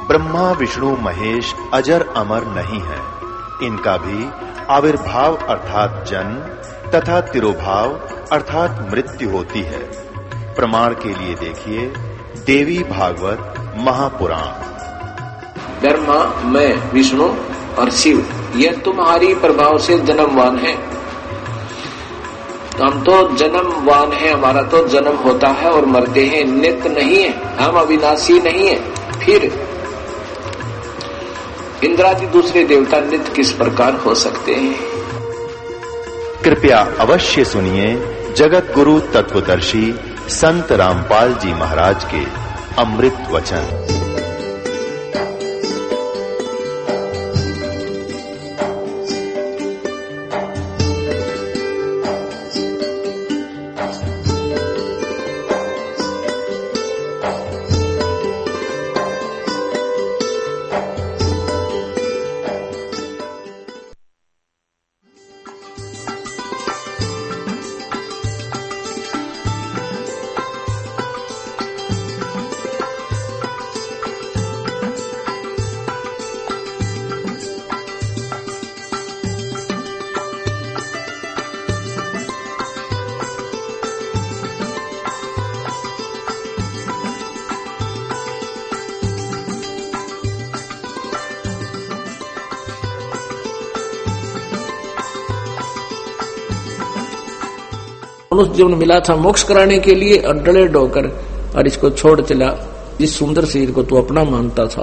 ब्रह्मा विष्णु महेश अजर अमर नहीं है। इनका भी आविर्भाव अर्थात जन्म तथा तिरोभाव अर्थात मृत्यु होती है। प्रमाण के लिए देखिए देवी भागवत महापुराण। ब्रह्मा, मैं, विष्णु और शिव ये तुम्हारी प्रभाव से जन्मवान है। हम तो जन्मवान है, हमारा तो जन्म होता है और मरते हैं, नित्य नहीं है, हम अविनाशी नहीं है। फिर इंद्रादि दूसरे देवता नित्य किस प्रकार हो सकते हैं? कृपया अवश्य सुनिए जगत गुरु तत्वदर्शी संत रामपाल जी महाराज के अमृत वचन। मनुष्य जीवन मिला था मोक्ष कराने के लिए और डले डोकर और इसको छोड़ चला। इस सुंदर शरीर को तू अपना मानता था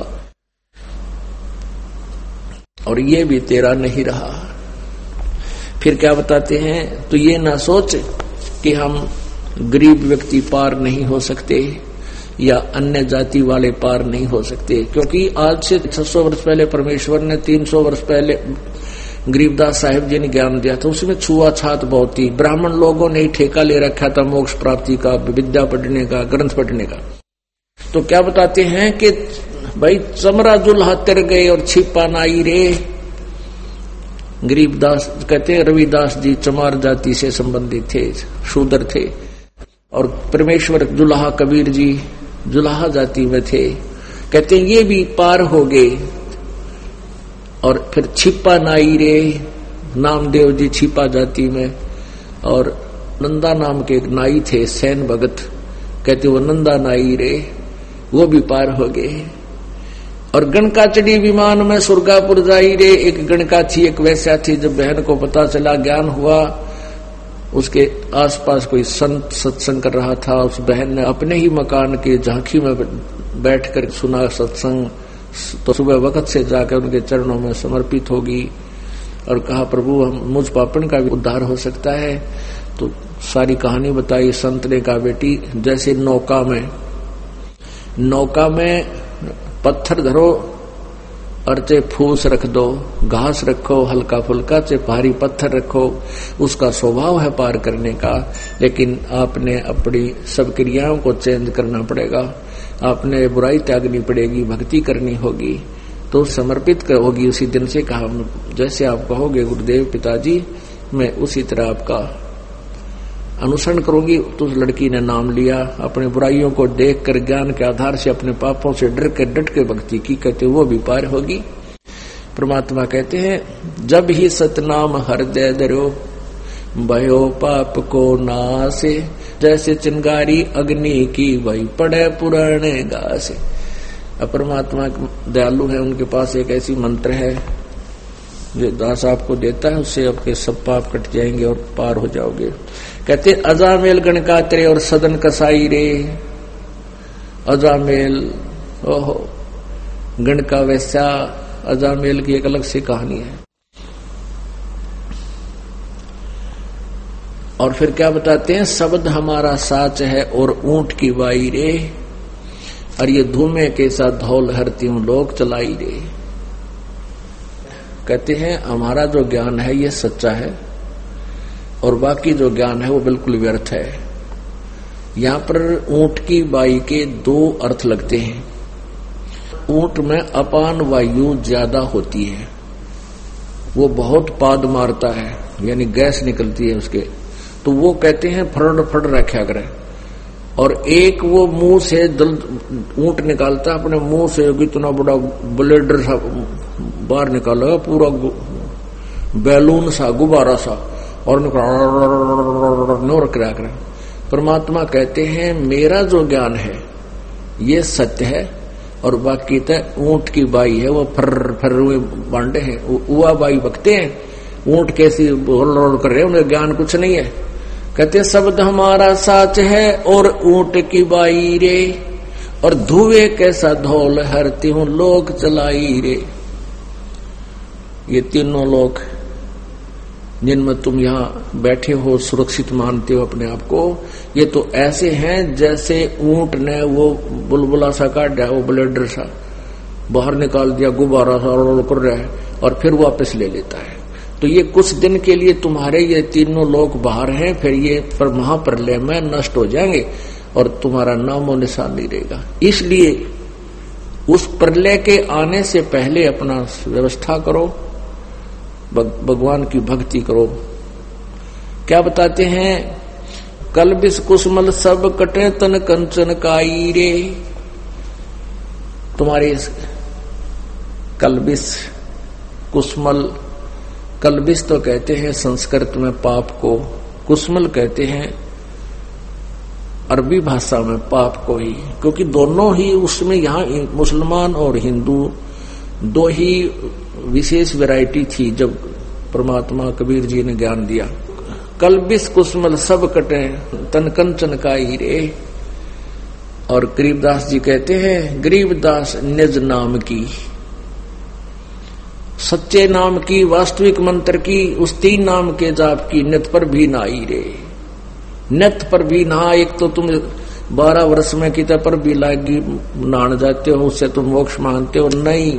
और ये भी तेरा नहीं रहा। फिर क्या बताते हैं? तो ये ना सोच कि हम गरीब व्यक्ति पार नहीं हो सकते या अन्य जाति वाले पार नहीं हो सकते, क्योंकि आज से 600 वर्ष पहले परमेश्वर ने 300 वर्ष पहले गरीबदास साहिब जी ने ज्ञान दिया था। उसमें छुआछात बहुत थी। ब्राह्मण लोगों ने ठेका ले रखा था मोक्ष प्राप्ति का, विद्या पढ़ने का, ग्रंथ पढ़ने का। तो क्या बताते हैं कि भाई चमरा जुल्हा तर गए और छिपा नाई रे। गरीबदास कहते हैं रविदास जी चमार जाति से संबंधित थे, शूद्र थे, और परमेश्वर जुल्हा कबीर जी जुल्हा जाति में थे। कहते हैं ये भी पार हो गए। और फिर छिपा नाई रे, नामदेव जी छिपा जाति में, और नंदा नाम के एक नाई थे सैन भगत, कहते वो नंदा नाई रे, वो भी पार हो गए। और गणका चढ़ी विमान में सुरगापुर जाई रे। एक गणका थी, एक वैश्या थी। जब बहन को पता चला, ज्ञान हुआ, उसके आसपास कोई संत सत्संग कर रहा था, उस बहन ने अपने ही मकान के झांकी में बैठकर सुना सत्संग। तो सुबह वक्त से जाकर उनके चरणों में समर्पित होगी और कहा प्रभु हम मुझ पापन का भी उद्धार हो सकता है। तो सारी कहानी बताई। संत ने कहा बेटी जैसे नौका में पत्थर धरो और चे फूस रख दो, घास रखो हल्का फुल्का, चे भारी पत्थर रखो, उसका स्वभाव है पार करने का। लेकिन आपने अपनी सब क्रियाओं को चेंज करना पड़ेगा, आपने बुराई त्यागनी पड़ेगी, भक्ति करनी होगी, तो समर्पित होगी उसी दिन से। कहा जैसे आप कहोगे गुरुदेव पिताजी, मैं उसी तरह आपका अनुसरण करूंगी। तो उस लड़की ने नाम लिया। अपने बुराइयों को देखकर ज्ञान के आधार से अपने पापों से डट के भक्ति की। कहते वो भी पार होगी। परमात्मा कहते हैं जब ही सतनाम हृदय धरो भयो पाप को नासे, जैसे चिंगारी अग्नि की वही पड़े पुराने गासे। अब परमात्मा दयालु है, उनके पास एक ऐसी मंत्र है जो दास आपको देता है, उससे आपके सब पाप कट जाएंगे और पार हो जाओगे। कहते अजामेल गणकात्रे और सदन कसाई रे। अजामेल ओहो गणका वैसा, अजामेल की एक अलग सी कहानी है। और फिर क्या बताते हैं? शब्द हमारा साच है और ऊंट की वाई रे, और ये धूमे के साथ धौल हरती हूं लोग चलाई रे। कहते हैं हमारा जो ज्ञान है ये सच्चा है और बाकी जो ज्ञान है वो बिल्कुल व्यर्थ है। यहाँ पर ऊंट की बाई के दो अर्थ लगते हैं। ऊंट में अपान वायु ज्यादा होती है, वो बहुत पाद मारता है, यानी गैस निकलती है उसके, तो वो कहते हैं फड़ रखा करे। और एक वो मुंह से ऊंट निकालता है, अपने मुंह से इतना बड़ा ब्लेडर सा बाहर निकालेगा, पूरा बैलून सा, गुब्बारा सा, और निकाल कर। परमात्मा कहते हैं मेरा जो ज्ञान है ये सत्य है, और बाकी तो ऊंट की बाई है, वो फर हुए बांडे हैं, उआ बाई बकते हैं, ऊंट कैसी होल कर रहे हैं, उन्हें ज्ञान कुछ नहीं है। कहते शब्द हमारा साच है और ऊंट की बाई रे, और धुए कैसा धौल हरती हूं लोक चलाई रे। ये तीनों लोग जिनमें तुम यहाँ बैठे हो, सुरक्षित मानते हो अपने आप को, ये तो ऐसे हैं जैसे ऊंट ने वो बुलबुला सा काट दिया, वो ब्लेडर सा बाहर निकाल दिया, गुब्बारा सा कर रहा है और फिर वापस ले लेता है। तो ये कुछ दिन के लिए तुम्हारे ये तीनों लोग बाहर हैं, फिर ये पर महाप्रलय में नष्ट हो जाएंगे और तुम्हारा नामो निशान नहीं रहेगा। इसलिए उस प्रलय के आने से पहले अपना व्यवस्था करो, भगवान की भक्ति करो। क्या बताते हैं, कल बिस कुसमल सब कटे तन कंचन काई रे। तुम्हारे कलबिस कुसमल, कलबिस तो कहते हैं संस्कृत में पाप को, कुसमल कहते हैं अरबी भाषा में पाप को ही, क्योंकि दोनों ही उसमें यहाँ मुसलमान और हिंदू दो ही विशेष वैरायटी थी जब परमात्मा कबीर जी ने ज्ञान दिया। कलबिस कुसमल सब कटे तन कंचन काई रे। और गरीबदास जी कहते हैं, गरीबदास निज नाम की, सच्चे नाम की, वास्तविक मंत्र की, उस तीन नाम के जाप की नित पर भी नाई रे। नित पर भी नहा, एक तो तुम 12 वर्ष में कितने पर भी लागी नहान जाते हो, उससे तुम मोक्ष मांगते हो, नहीं।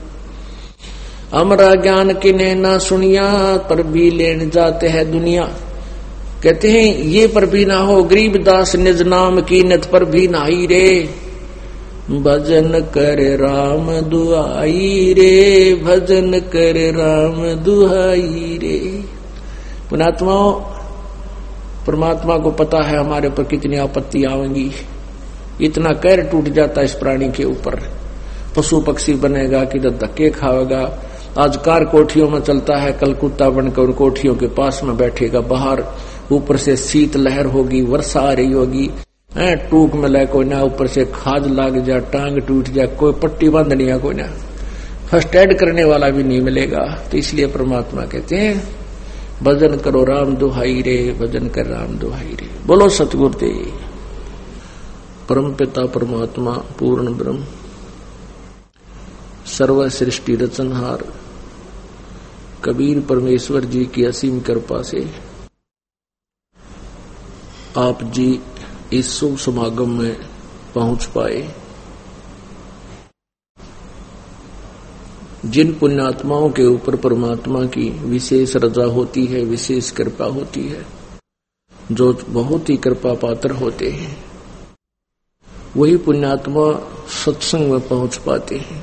अमरा ज्ञान किने ना सुनिया पर भी लेन जाते हैं दुनिया। कहते हैं ये पर भी ना हो, गरीबदास निज नाम की नित पर भी नाई रे। भजन कर राम दुहाई रे, भजन कर राम दुहाई रे। पुणात्माओं, परमात्मा को पता है हमारे ऊपर कितनी आपत्ति आवेंगी, इतना कहर टूट जाता है इस प्राणी के ऊपर। पशु पक्षी बनेगा, किधर धक्के खाएगा। आज कार कोठियों में चलता है, कल कुत्ता बनकर कोठियों के पास में बैठेगा, बाहर ऊपर से शीत लहर होगी, वर्षा आ रही होगी, टूक में ले कोई ना, ऊपर से खाज लाग जाए, टांग टूट जाए, कोई पट्टी बांधनी है कोई ना, फर्स्ट एड करने वाला भी नहीं मिलेगा। तो इसलिए परमात्मा कहते हैं भजन करो राम दुहाई रे, भजन कर राम दुहाई रे। बोलो सतगुरुदेव। परम पिता परमात्मा पूर्ण ब्रह्म सर्व सृष्टि रचनहार कबीर परमेश्वर जी की असीम कृपा से आप जी इस शुभ समागम में पहुंच पाए। जिन पुण्यात्माओं के ऊपर परमात्मा की विशेष रजा होती है, विशेष कृपा होती है, जो बहुत ही कृपा पात्र होते हैं, वही पुण्यात्मा सत्संग में पहुंच पाते हैं।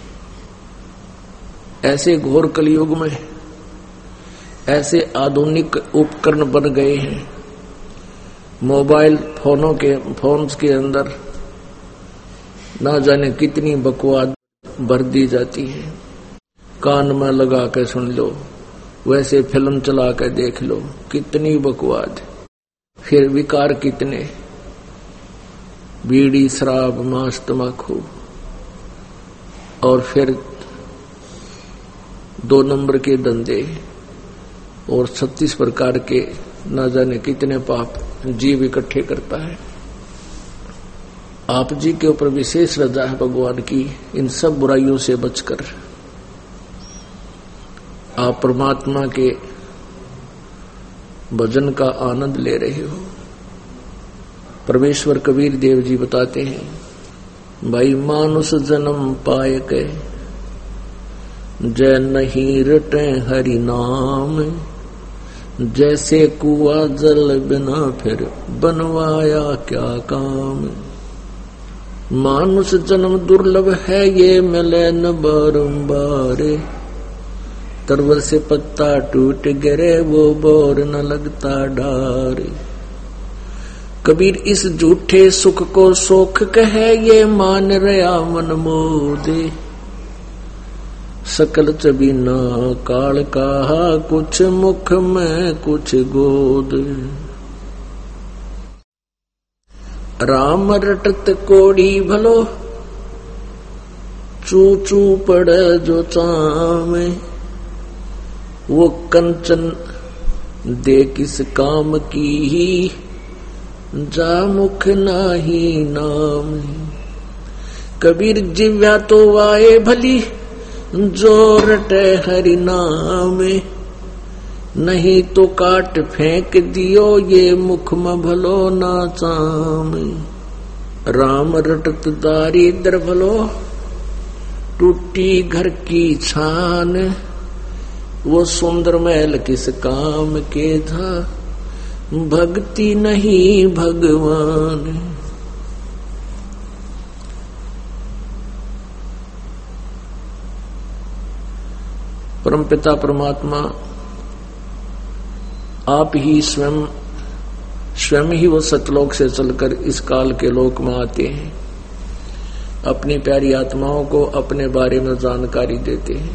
ऐसे घोर कलयुग में ऐसे आधुनिक उपकरण बन गए हैं, मोबाइल फोन्स के अंदर ना जाने कितनी बकवाद भर दी जाती है। कान में लगा के सुन लो, वैसे फिल्म चला के देख लो, कितनी बकवाद। फिर विकार कितने, बीड़ी शराब मांस तम्बाकू, और फिर 2 नंबर के धंधे और 36 प्रकार के ना जाने कितने पाप जीव इकट्ठे करता है। आप जी के ऊपर विशेष रजा है भगवान की, इन सब बुराइयों से बचकर आप परमात्मा के भजन का आनंद ले रहे हो। परमेश्वर कबीर देव जी बताते हैं, भाई मानुष जन्म पाए के जय नहीं रटे हरि नाम, जैसे कुआ जल बिना फिर बनवाया क्या काम। मानुष जन्म दुर्लभ है ये मिले न बारंबार, तरवर से पत्ता टूट गिरे वो बोर न लगता डार। कबीर इस झूठे सुख को सुख कहे, ये मान रहा मन मोदे। सकल चबीना काल कहा, कुछ मुख में कुछ गोद। राम रटत कोड़ी भलो, चू चू पड़ जो चामे। वो कंचन दे किस काम की ही, जा मुख नाही नाम। कबीर जिव्या तो वाए भली, जो रटे हरि नाम। नहीं तो काट फेंक दियो, ये मुख में भलो ना चाम। राम रटत दारिद्र भलो, टूटी घर की छान। वो सुंदर महल किस काम के था, भक्ति नहीं भगवान। परमपिता परमात्मा आप ही स्वयं ही वो सतलोक से चलकर इस काल के लोक में आते हैं, अपनी प्यारी आत्माओं को अपने बारे में जानकारी देते हैं।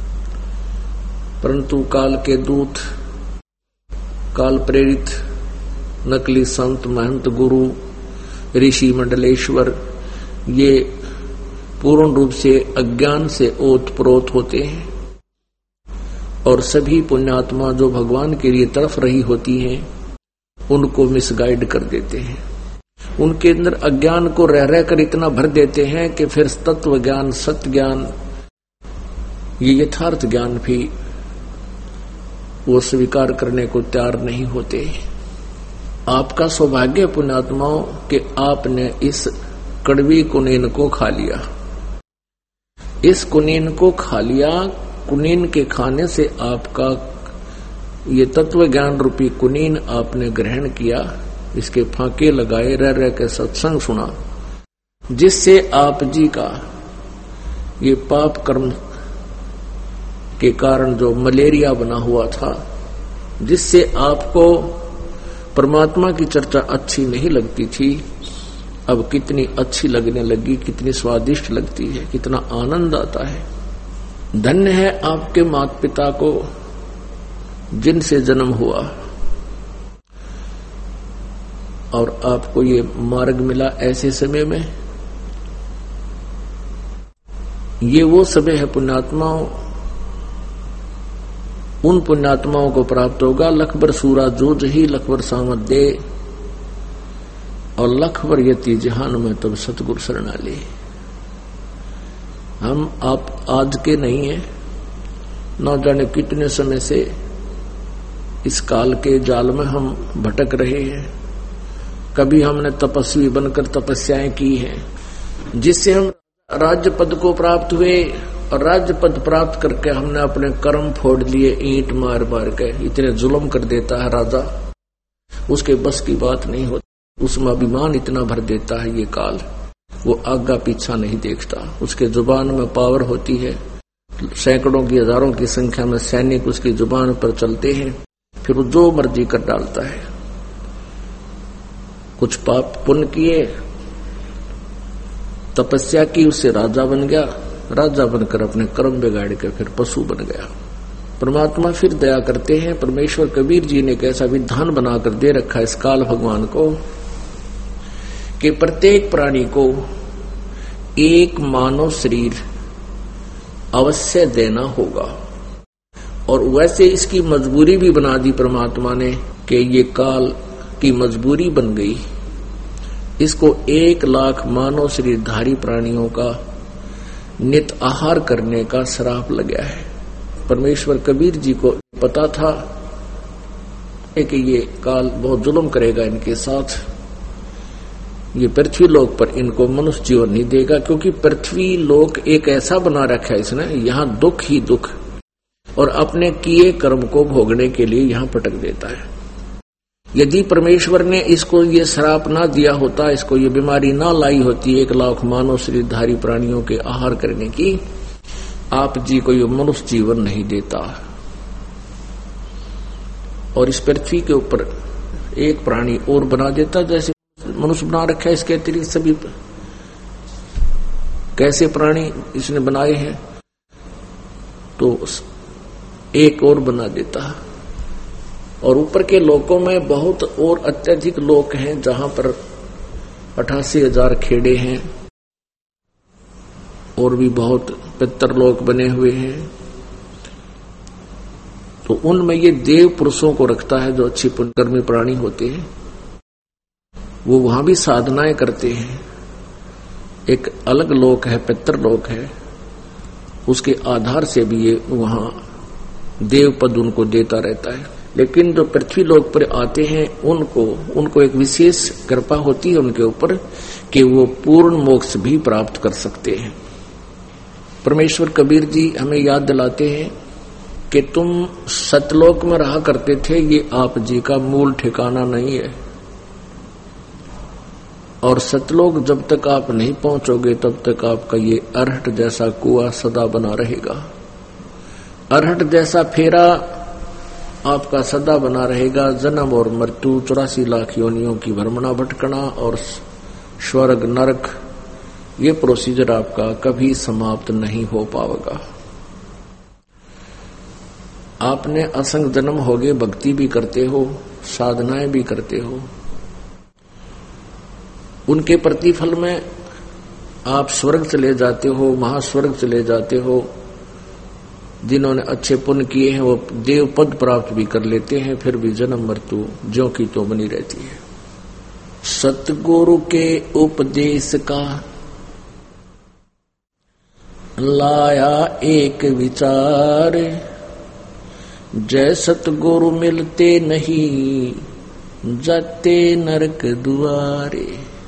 परंतु काल के दूत, काल प्रेरित नकली संत, महंत, गुरु, ऋषि, मंडलेश्वर, ये पूर्ण रूप से अज्ञान से ओतप्रोत होते हैं और सभी पुण्यात्मा जो भगवान के लिए तड़फ रही होती हैं, उनको मिसगाइड कर देते हैं। उनके अंदर अज्ञान को रह रहकर इतना भर देते हैं कि फिर तत्व ज्ञान, सत्य ज्ञान, ये यथार्थ ज्ञान भी वो स्वीकार करने को तैयार नहीं होते। आपका सौभाग्य पुण्यात्माओं कि आपने इस कड़वी कुनीन को खा लिया। इस कुनीन को खा लिया। कुनीन के खाने से आपका ये तत्व ज्ञान रूपी कुनीन आपने ग्रहण किया, इसके फांके लगाए, रह रह के सत्संग सुना, जिससे आप जी का ये पाप कर्म के कारण जो मलेरिया बना हुआ था, जिससे आपको परमात्मा की चर्चा अच्छी नहीं लगती थी, अब कितनी अच्छी लगने लगी, कितनी स्वादिष्ट लगती है, कितना आनंद आता है। धन्य है आपके माता पिता को जिनसे जन्म हुआ और आपको ये मार्ग मिला ऐसे समय में। ये वो समय है पुण्यात्माओं, उन पुण्यात्माओं को प्राप्त होगा लखबर सूरा जूझ ही, लखबर सामत दे और लखबर यति जहान में तब सतगुर शरणा ले। हम आप आज के नहीं है, न जाने कितने समय से इस काल के जाल में हम भटक रहे हैं। कभी हमने तपस्वी बनकर तपस्याएं की हैं, जिससे हम राज्य पद को प्राप्त हुए और राज्य पद प्राप्त करके हमने अपने कर्म फोड़ लिए, ईंट मार मार के। इतने जुल्म कर देता है राजा, उसके बस की बात नहीं होती। उसमें अभिमान इतना भर देता है ये काल, वो आगा पीछा नहीं देखता। उसके जुबान में पावर होती है, सैकड़ों की, हजारों की संख्या में सैनिक उसकी जुबान पर चलते हैं, फिर वो जो मर्जी कर डालता है। कुछ पाप पुण्य किए, तपस्या की, उससे राजा बन गया, राजा बनकर अपने कर्म बिगाड़ के फिर पशु बन गया। परमात्मा फिर दया करते हैं। परमेश्वर कबीर जी ने एक ऐसा विधान बनाकर दे रखा इस काल भगवान को कि प्रत्येक प्राणी को एक मानव शरीर अवश्य देना होगा। और वैसे इसकी मजबूरी भी बना दी परमात्मा ने कि ये काल की मजबूरी बन गई। इसको 1 लाख मानव शरीरधारी प्राणियों का नित आहार करने का श्राप लग गया है। परमेश्वर कबीर जी को पता था कि ये काल बहुत जुल्म करेगा इनके साथ, ये पृथ्वी लोक पर इनको मनुष्य जीवन नहीं देगा, क्योंकि पृथ्वी लोक एक ऐसा बना रखा है इसने, यहाँ दुख ही दुख, और अपने किए कर्म को भोगने के लिए यहाँ पटक देता है। यदि परमेश्वर ने इसको ये श्राप ना दिया होता, इसको ये बीमारी ना लाई होती 1 लाख मानव शरीरधारी प्राणियों के आहार करने की, आप जी को ये मनुष्य जीवन नहीं देता। और इस पृथ्वी के ऊपर एक प्राणी और बना देता, जैसे मनुष्य बना रखा है, इसके अतिरिक्त सभी कैसे प्राणी इसने बनाए हैं, तो एक और बना देता है। और ऊपर के लोकों में बहुत और अत्यधिक लोक हैं, जहां पर 88,000 खेड़े हैं और भी बहुत पितरलोक बने हुए हैं। तो उनमें ये देव पुरुषों को रखता है जो अच्छी पुण्यकर्मी प्राणी होते हैं, वो वहां भी साधनाएं करते हैं। एक अलग लोक है, पितरलोक है, उसके आधार से भी ये वहां देव पद उनको देता रहता है। लेकिन जो पृथ्वी लोक पर आते हैं उनको एक विशेष कृपा होती है उनके ऊपर कि वो पूर्ण मोक्ष भी प्राप्त कर सकते हैं। परमेश्वर कबीर जी हमें याद दिलाते हैं कि तुम सतलोक में रहा करते थे, ये आप जी का मूल ठिकाना नहीं है। और सतलोक जब तक आप नहीं पहुंचोगे तब तक आपका ये अरहट जैसा कुआं सदा बना रहेगा। अरहट जैसा फेरा आपका सदा बना रहेगा। जन्म और मृत्यु, 84 लाख योनियों की भ्रमणा भटकना और स्वर्ग नरक, ये प्रोसीजर आपका कभी समाप्त नहीं हो पाएगा। आपने असंग जन्म हो गए, भक्ति भी करते हो, साधनाएं भी करते हो, उनके प्रतिफल में आप स्वर्ग चले जाते हो, महास्वर्ग चले जाते हो। जिन्होंने अच्छे पुण्य किए हैं वो देव पद प्राप्त भी कर लेते हैं, फिर भी जन्म मृत्यु ज्यों की तो बनी रहती है। सतगुरु के उपदेश का लाया एक विचार, जय सतगुरु मिलते नहीं जाते नरक दुआरे।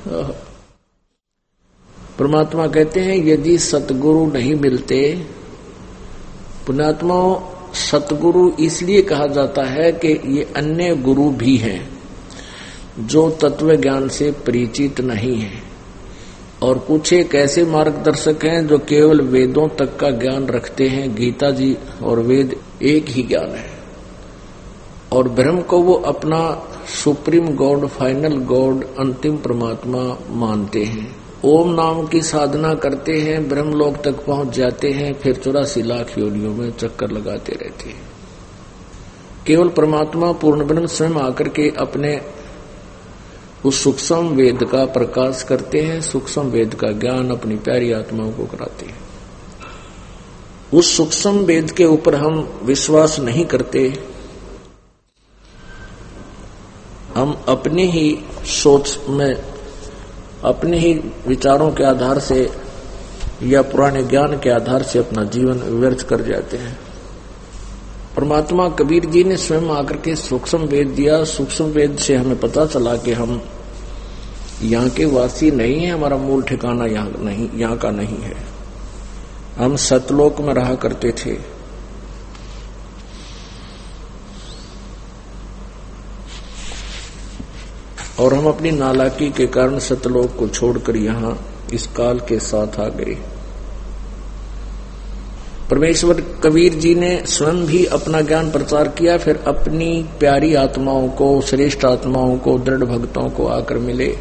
परमात्मा कहते हैं यदि सतगुरु नहीं मिलते, पुण्यात्मा सतगुरु इसलिए कहा जाता है कि ये अन्य गुरु भी हैं जो तत्व ज्ञान से परिचित नहीं है, और कुछ एक ऐसे मार्गदर्शक हैं जो केवल वेदों तक का ज्ञान रखते हैं। गीता जी और वेद एक ही ज्ञान है, और ब्रह्म को वो अपना सुप्रीम गॉड, फाइनल गॉड, अंतिम परमात्मा मानते हैं। ओम नाम की साधना करते हैं, ब्रह्मलोक तक पहुंच जाते हैं, फिर 84 लाख योनियों में चक्कर लगाते रहते हैं। केवल परमात्मा पूर्ण ब्रह्म स्वयं आकर के अपने उस सूक्ष्म वेद का प्रकाश करते हैं, सूक्ष्म वेद का ज्ञान अपनी प्यारी आत्माओं को कराते हैं। उस सूक्ष्म वेद के ऊपर हम विश्वास नहीं करते, हम अपनी ही सोच में, अपने ही विचारों के आधार से या पुराने ज्ञान के आधार से अपना जीवन व्यर्थ कर जाते हैं। परमात्मा कबीर जी ने स्वयं आकर के सूक्ष्म वेद दिया। सूक्ष्म वेद से हमें पता चला कि हम यहाँ के वासी नहीं है, हमारा मूल ठिकाना यहाँ का नहीं है। हम सतलोक में रहा करते थे, और हम अपनी नालायकी के कारण सतलोक को छोड़कर यहाँ इस काल के साथ आ गए। परमेश्वर कबीर जी ने स्वयं भी अपना ज्ञान प्रचार किया, फिर अपनी प्यारी आत्माओं को, श्रेष्ठ आत्माओं को, दृढ़ भक्तों को आकर मिले,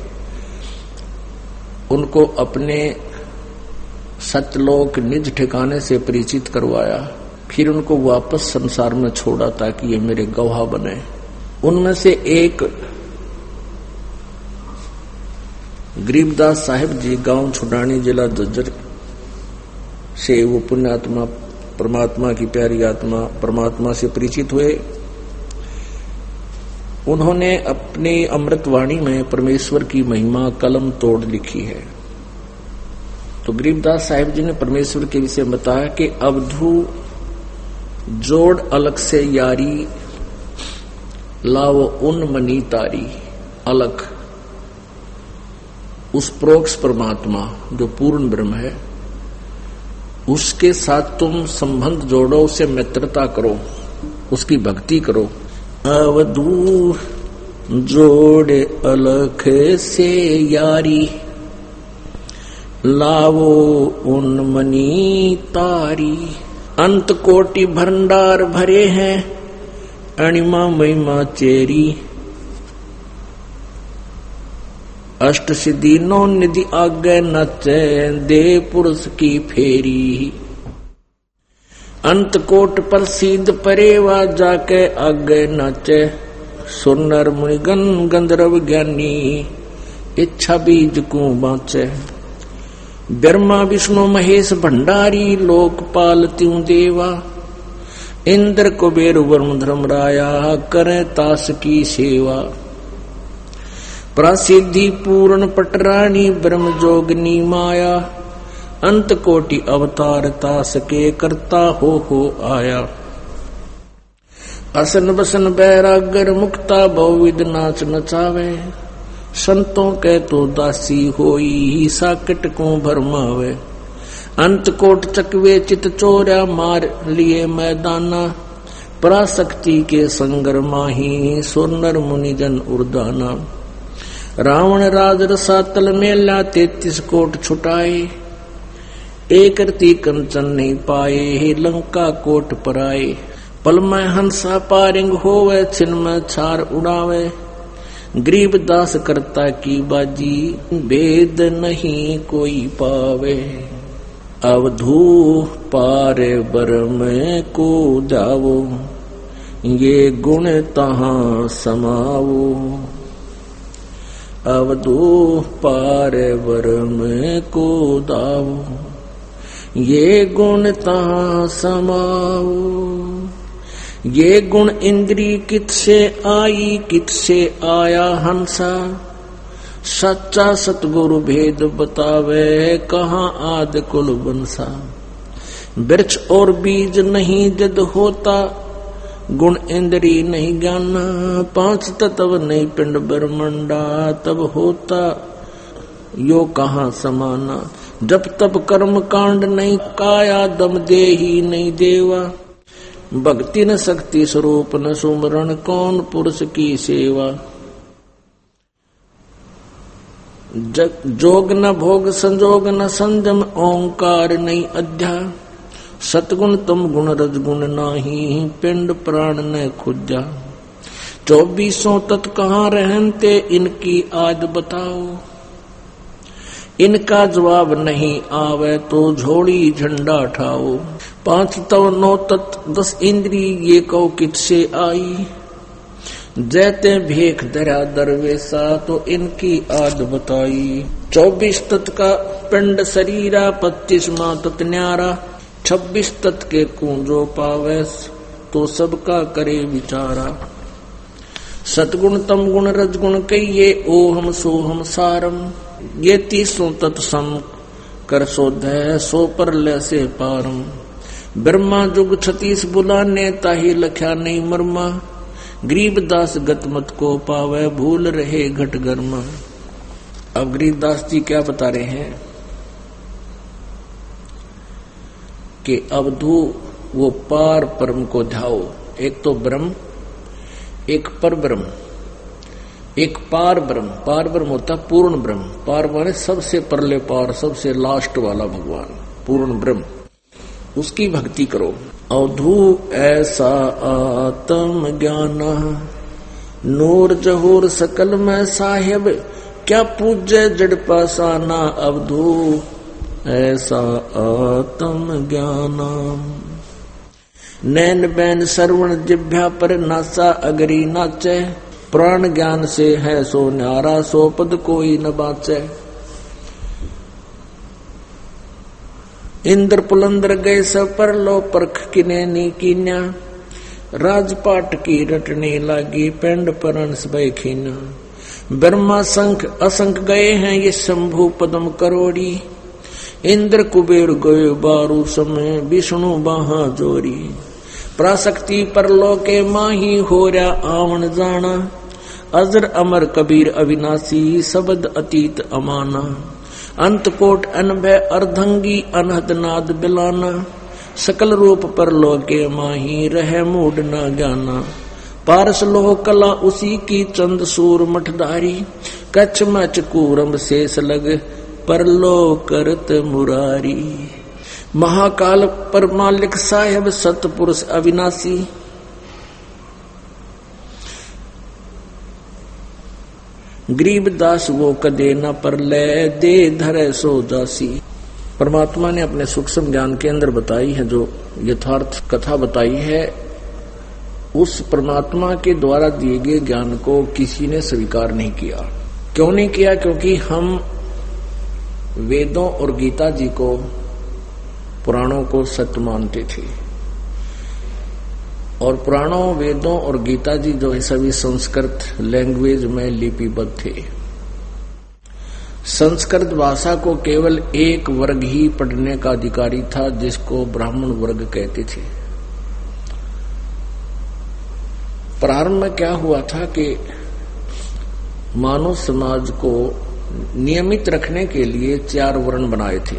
उनको अपने सतलोक निज ठिकाने से परिचित करवाया, फिर उनको वापस संसार में छोड़ा ताकि ये मेरे गवाह बने। उनमें से एक गरीबदास साहिब जी, गांव छुडानी, जिला झज्जर से वो पुण्यात्मा, परमात्मा की प्यारी आत्मा, परमात्मा से परिचित हुए। उन्होंने अपनी अमृतवाणी में परमेश्वर की महिमा कलम तोड़ लिखी है। तो गरीबदास साहिब जी ने परमेश्वर के विषय बताया कि अवधू जोड़ अलग से यारी, लाओ उन मनी तारी। अलग उस प्रोक्ष परमात्मा जो पूर्ण ब्रह्म है, उसके साथ तुम संबंध जोड़ो, उससे मित्रता करो, उसकी भक्ति करो। अवधू जोड़े अलख से यारी, लावो उन मनी तारी। अंत कोटि भंडार भरे हैं, अणिमा महिमा चेरी। अष्ट सिद्धि नौ निधि आगे नचे दे पुरुष की फेरी। अंत कोट प्रसिद्ध परेवा जाके आगे नाचे सुनर मुनिगन गंधर्व ज्ञानी इच्छा बीज को बाँचे। ब्रह्मा विष्णु महेश भंडारी लोकपाल त्यों देवा इंद्र कुबेर वरुण धर्मराया करे तास की सेवा। प्रसिद्धि पूर्ण पटरानी ब्रह्म जोगनी माया अंत कोटि अवतार तास के करता हो आया। असन बसन बैरागर मुक्ता बहुविध नाच नचावे संतों के तो दासी होई साकट को भरमावे। अंत कोट चकवे चित चोरा मार लिए मैदाना पराशक्ति के संगर माही सोनर मुनिजन उर्दाना। रावण राज रसातल मेला 33 कोट छुटाए एक रति कंचन नहीं पाए लंका कोट पराए। पल में हंसा पारिंग होवे छिन में छार उड़ावे गरीब दास करता की बाजी भेद नहीं कोई पावे। अवधू पार बर में को जावो ये गुण तहां समावो। अवधू पार बर में को दावो ये गुण तहां समावो। ये गुण इंद्री कित से आई कित से आया हंसा सच्चा सतगुरु भेद बतावे कहाँ आद कुल बंसा। वृक्ष और बीज नहीं जद होता गुण इंद्री नहीं ज्ञाना। 5 तत्व नहीं पिंड ब्रह्मंडा तब होता यो कहाँ समाना। जब तब कर्म कांड नहीं काया दम दे ही नहीं देवा। भक्ति न शक्ति स्वरूप न सुमरण कौन पुरुष की सेवा। जोग न भोग संजोग न संजम ओंकार नहीं अध्या। सतगुण तुम गुण रजगुण नाही पिंड प्राण न खुजा। 24 तत् कहाँ रहते इनकी आद बताओ। इनका जवाब नहीं आवे तो झोड़ी झंडा ठाओ। 5 तव 9 तत् 10 इंद्री ये कौ कित से आई। जैते भेख धरा दरवेसा तो इनकी आद बताई। 24 तत् का पिंड शरीरा 25वां तत् न्यारा। 26 तत् के कुंजो पावे तो सबका करे विचारा। सतगुण तम गुण रजगुण कहिए ओहम सोहम सारम। ये 30 तत् सम कर शोधै सो पर ले से पारम। ब्रह्मा जुग 36 बुलाने ताही लख्या नहीं मर्मा। गरीब दास गतमत को पावे भूल रहे घट गर्मा। अब गरीब दास जी क्या बता रहे हैं कि अवधू वो पार परम को ध्याओ। एक तो ब्रह्म एक पर ब्रह्म एक पार ब्रह्म। पार ब्रह्म होता पूर्ण ब्रह्म। पार माने सबसे परले पार सबसे लास्ट वाला भगवान पूर्ण ब्रह्म उसकी भक्ति करो। अवधू ऐसा आत्म ज्ञाना नूर जहूर सकल में साहिब क्या पूज्य जड़ पासाना। अवधू ऐसा आत्म ज्ञाना नैन बैन श्रवण जिभ्या पर नासा अगरी नाचे। प्राण ज्ञान से है सो न्यारा सो पद कोई न बाचे। इंद्र पुलंदर गए सब पर लो परख किने नी कीन्या। राजपाट की रटने लागी पेंड परंस बैखीना। ब्रह्मा संख असंख गए हैं ये शंभु पदम करोड़ी। इंद्र कुबेर गए 12 समय विष्णु बाहा जोरी। प्राशक्ति परलो के माही हो रहा आवन जाना। अजर अमर कबीर अविनाशी शब्द अतीत अमाना। अंत कोट अनभय अर्धंगी अनहद नाद बिलाना। सकल रूप पर लो के माही रह मूड न ज्ञाना। पारस लोह कला उसी की चंद सूर मठधारी। कच्छ मच कूरम शेष लग पर लो करत मुरारी। महाकाल पर मालिक साहेब सतपुरुष अविनाशी। गरीब दास वो कदे न परले, दे धरे सो दासी। परमात्मा ने अपने सूक्ष्म ज्ञान के अंदर बताई है, जो यथार्थ कथा बताई है, उस परमात्मा के द्वारा दिए गए ज्ञान को किसी ने स्वीकार नहीं किया। क्यों नहीं किया? क्योंकि हम वेदों और गीता जी को, पुराणों को सत्य मानते थे। और पुराणों, वेदों और गीता जी जो है सभी संस्कृत लैंग्वेज में लिपिबद्ध थे। संस्कृत भाषा को केवल एक वर्ग ही पढ़ने का अधिकारी था, जिसको ब्राह्मण वर्ग कहते थे। प्रारंभ में क्या हुआ था कि मानव समाज को नियमित रखने के लिए 4 वर्ण बनाए थे।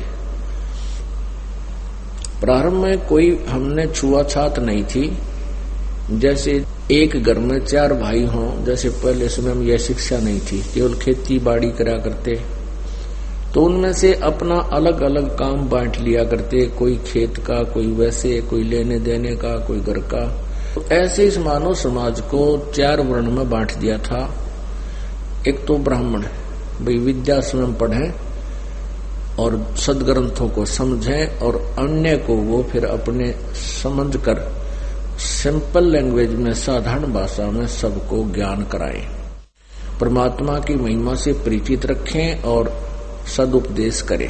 प्रारंभ में कोई हमने छुआछात नहीं थी, जैसे एक घर में 4 भाई हों, जैसे पहले समय में यह शिक्षा नहीं थी, केवल खेती बाड़ी करा करते, तो उनमें से अपना अलग अलग काम बांट लिया करते, कोई खेत का, कोई वैसे, कोई लेने देने का, कोई घर का। तो ऐसे इस मानव समाज को 4 वर्ण में बांट दिया था। एक तो ब्राह्मण, भाई विद्या स्वयं पढ़ें और सदग्रंथों को समझें, और अन्य को वो फिर अपने समझकर सिंपल लैंग्वेज में, साधारण भाषा में सबको ज्ञान कराएं, परमात्मा की महिमा से परिचित रखें और सदुपदेश करें।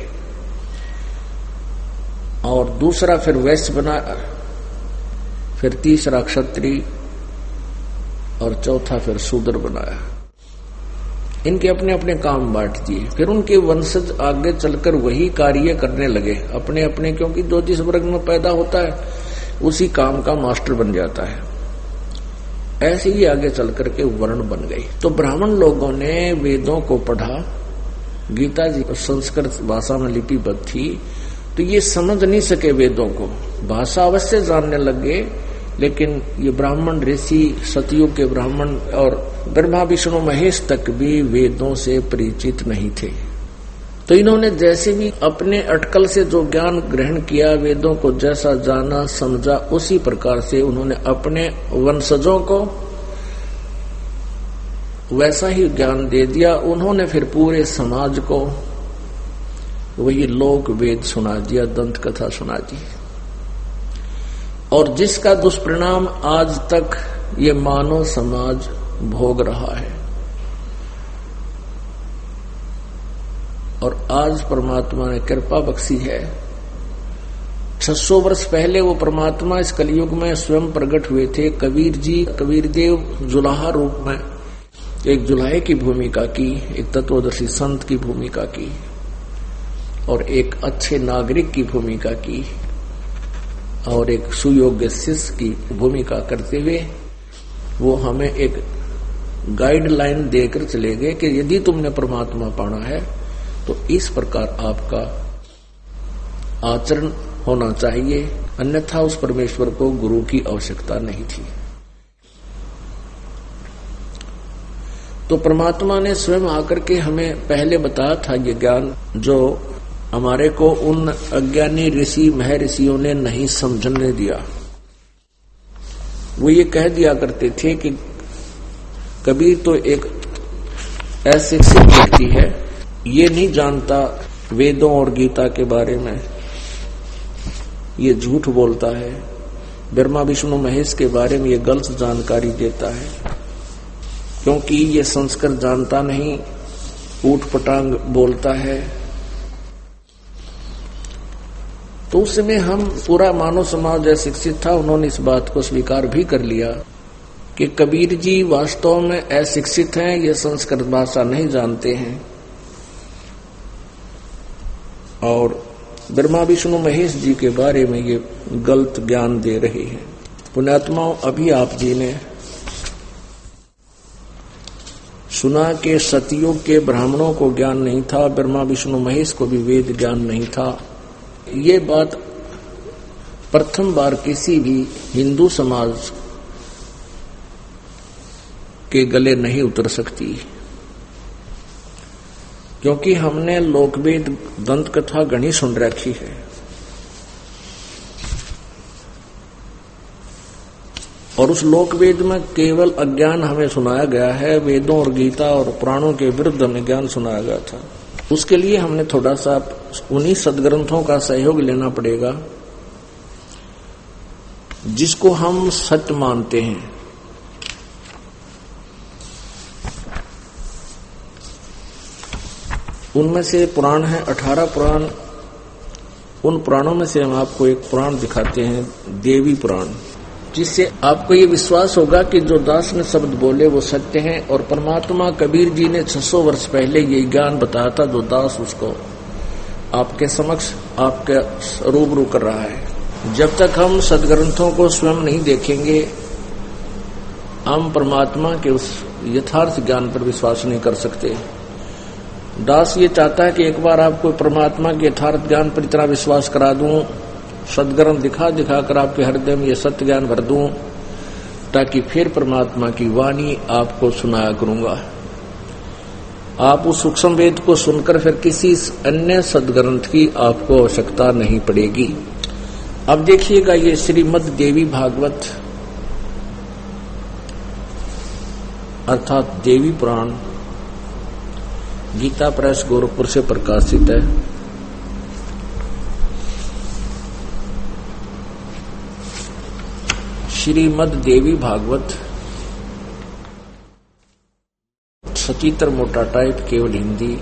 और दूसरा फिर वैश्य बना, फिर तीसरा क्षत्रिय, और चौथा फिर शूद्र बनाया। इनके अपने अपने काम बांट दिए। फिर उनके वंशज आगे चलकर वही कार्य करने लगे अपने अपने, क्योंकि जो जिस वर्ग में पैदा होता है उसी काम का मास्टर बन जाता है। ऐसे ही आगे चलकर के वर्ण बन गए। तो ब्राह्मण लोगों ने वेदों को पढ़ा, गीता जी संस्कृत भाषा में लिपिबद्ध थी, तो ये समझ नहीं सके वेदों को। भाषा अवश्य जानने लगे, लेकिन ये ब्राह्मण ऋषि, सतयुग के ब्राह्मण और ब्रह्मा विष्णु महेश तक भी वेदों से परिचित नहीं थे। तो इन्होंने जैसे भी अपने अटकल से जो ज्ञान ग्रहण किया, वेदों को जैसा जाना समझा, उसी प्रकार से उन्होंने अपने वंशजों को वैसा ही ज्ञान दे दिया। उन्होंने फिर पूरे समाज को वही लोक वेद सुना दिया, दंत कथा सुना दी, और जिसका दुष्परिणाम आज तक ये मानव समाज भोग रहा है। और आज परमात्मा ने कृपा बख्शी है। 600 वर्ष पहले वो परमात्मा इस कलयुग में स्वयं प्रकट हुए थे। कबीर जी, कबीरदेव जुलाहा रूप में एक जुलाहे की भूमिका की, एक तत्वदर्शी संत की भूमिका की, और एक अच्छे नागरिक की भूमिका की, और एक सुयोग्य शिष्य की भूमिका करते हुए वो हमें एक गाइडलाइन देकर चले गए कि यदि तुमने परमात्मा पाना है तो इस प्रकार आपका आचरण होना चाहिए, अन्यथा उस परमेश्वर को गुरु की आवश्यकता नहीं थी। तो परमात्मा ने स्वयं आकर के हमें पहले बताया था ये ज्ञान, जो हमारे को उन अज्ञानी ऋषि महर्षियों ने नहीं समझने दिया। वो ये कह दिया करते थे कि कबीर तो एक ऐसे व्यक्ति है, ये नहीं जानता वेदों और गीता के बारे में, ये झूठ बोलता है, ब्रह्मा विष्णु महेश के बारे में ये गलत जानकारी देता है, क्योंकि ये संस्कृत जानता नहीं, ऊट पटांग बोलता है। तो उस समय हम पूरा मानव समाज जैसे शिक्षित था, उन्होंने इस बात को स्वीकार भी कर लिया कि कबीर जी वास्तव में अशिक्षित हैं, ये संस्कृत भाषा नहीं जानते हैं और ब्रह्मा विष्णु महेश जी के बारे में ये गलत ज्ञान दे रहे हैं। पुण्यात्माओं, अभी आप जी ने सुना कि सतयुग के ब्राह्मणों को ज्ञान नहीं था, ब्रह्मा विष्णु महेश को भी वेद ज्ञान नहीं था। ये बात प्रथम बार किसी भी हिंदू समाज के गले नहीं उतर सकती, क्योंकि हमने लोकवेद दंत कथा घनी सुन रखी है। और उस लोक वेद में केवल अज्ञान हमें सुनाया गया है, वेदों और गीता और पुराणों के विरुद्ध हमें ज्ञान सुनाया गया था। उसके लिए हमने थोड़ा सा उन्हीं सदग्रंथों का सहयोग लेना पड़ेगा जिसको हम सत्य मानते हैं। उनमें से पुराण है 18 पुराण। उन पुराणों में से हम आपको एक पुराण दिखाते हैं, देवी पुराण, जिससे आपको ये विश्वास होगा कि जो दास ने शब्द बोले वो सत्य हैं। और परमात्मा कबीर जी ने 600 वर्ष पहले ये ज्ञान बताया था, जो दास उसको आपके समक्ष आपके रूबरू कर रहा है। जब तक हम सदग्रंथों को स्वयं नहीं देखेंगे, हम परमात्मा के उस यथार्थ ज्ञान पर विश्वास नहीं कर सकते। दास ये चाहता है कि एक बार आपको परमात्मा के यथार्थ ज्ञान पर इतना विश्वास करा दूं, सदग्रंथ दिखा कर आपके हृदय में ये सत्य ज्ञान भर दूं, ताकि फिर परमात्मा की वाणी आपको सुनाया करूंगा। आप उस सूक्ष्म वेद को सुनकर फिर किसी अन्य सदग्रंथ की आपको आवश्यकता नहीं पड़ेगी। अब देखिएगा, ये श्रीमद् देवी भागवत अर्थात देवी पुराण गीता प्रेस गोरखपुर से प्रकाशित है। श्रीमद् देवी भागवत, सचित्र मोटा टाइप, केवल हिंदी।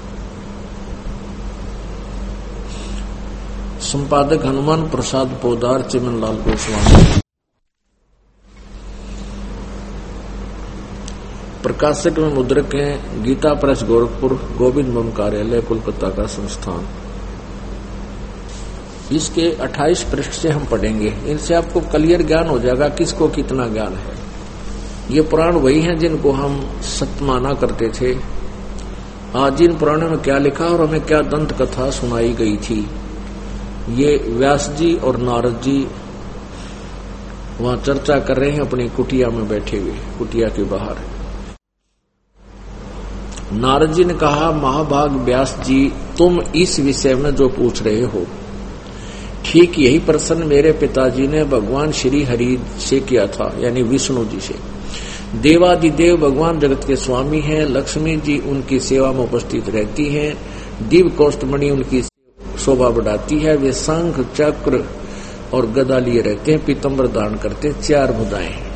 संपादक हनुमान प्रसाद पोदार, चिमनलाल गोस्वामी। प्रकाशक में मुद्रक हैं गीता प्रेस गोरखपुर, गोविंद भवन कार्यालय, कोलकाता का संस्थान। इसके 28 पृष्ठ से हम पढ़ेंगे। इनसे आपको क्लियर ज्ञान हो जाएगा किसको कितना ज्ञान है। ये पुराण वही हैं जिनको हम सत्य माना करते थे। आज इन पुराणों में क्या लिखा और हमें क्या दंत कथा सुनाई गई थी, ये व्यास जी और नारद जी वहां चर्चा कर रहे हैं अपनी कुटिया में बैठे हुए, कुटिया के बाहर। नारद जी ने कहा, महाभाग व्यास जी, तुम इस विषय में जो पूछ रहे हो, ठीक यही प्रश्न मेरे पिताजी ने भगवान श्री हरि से किया था, यानी विष्णु जी से। देवादिदेव भगवान जगत के स्वामी हैं, लक्ष्मी जी उनकी सेवा में उपस्थित रहती हैं, दिव्य कौस्तुभमणि उनकी शोभा बढ़ाती है, वे शंख चक्र और गदा लिए रहते हैं, पीतम्बर धारण करते, 4 भुजाएं हैं।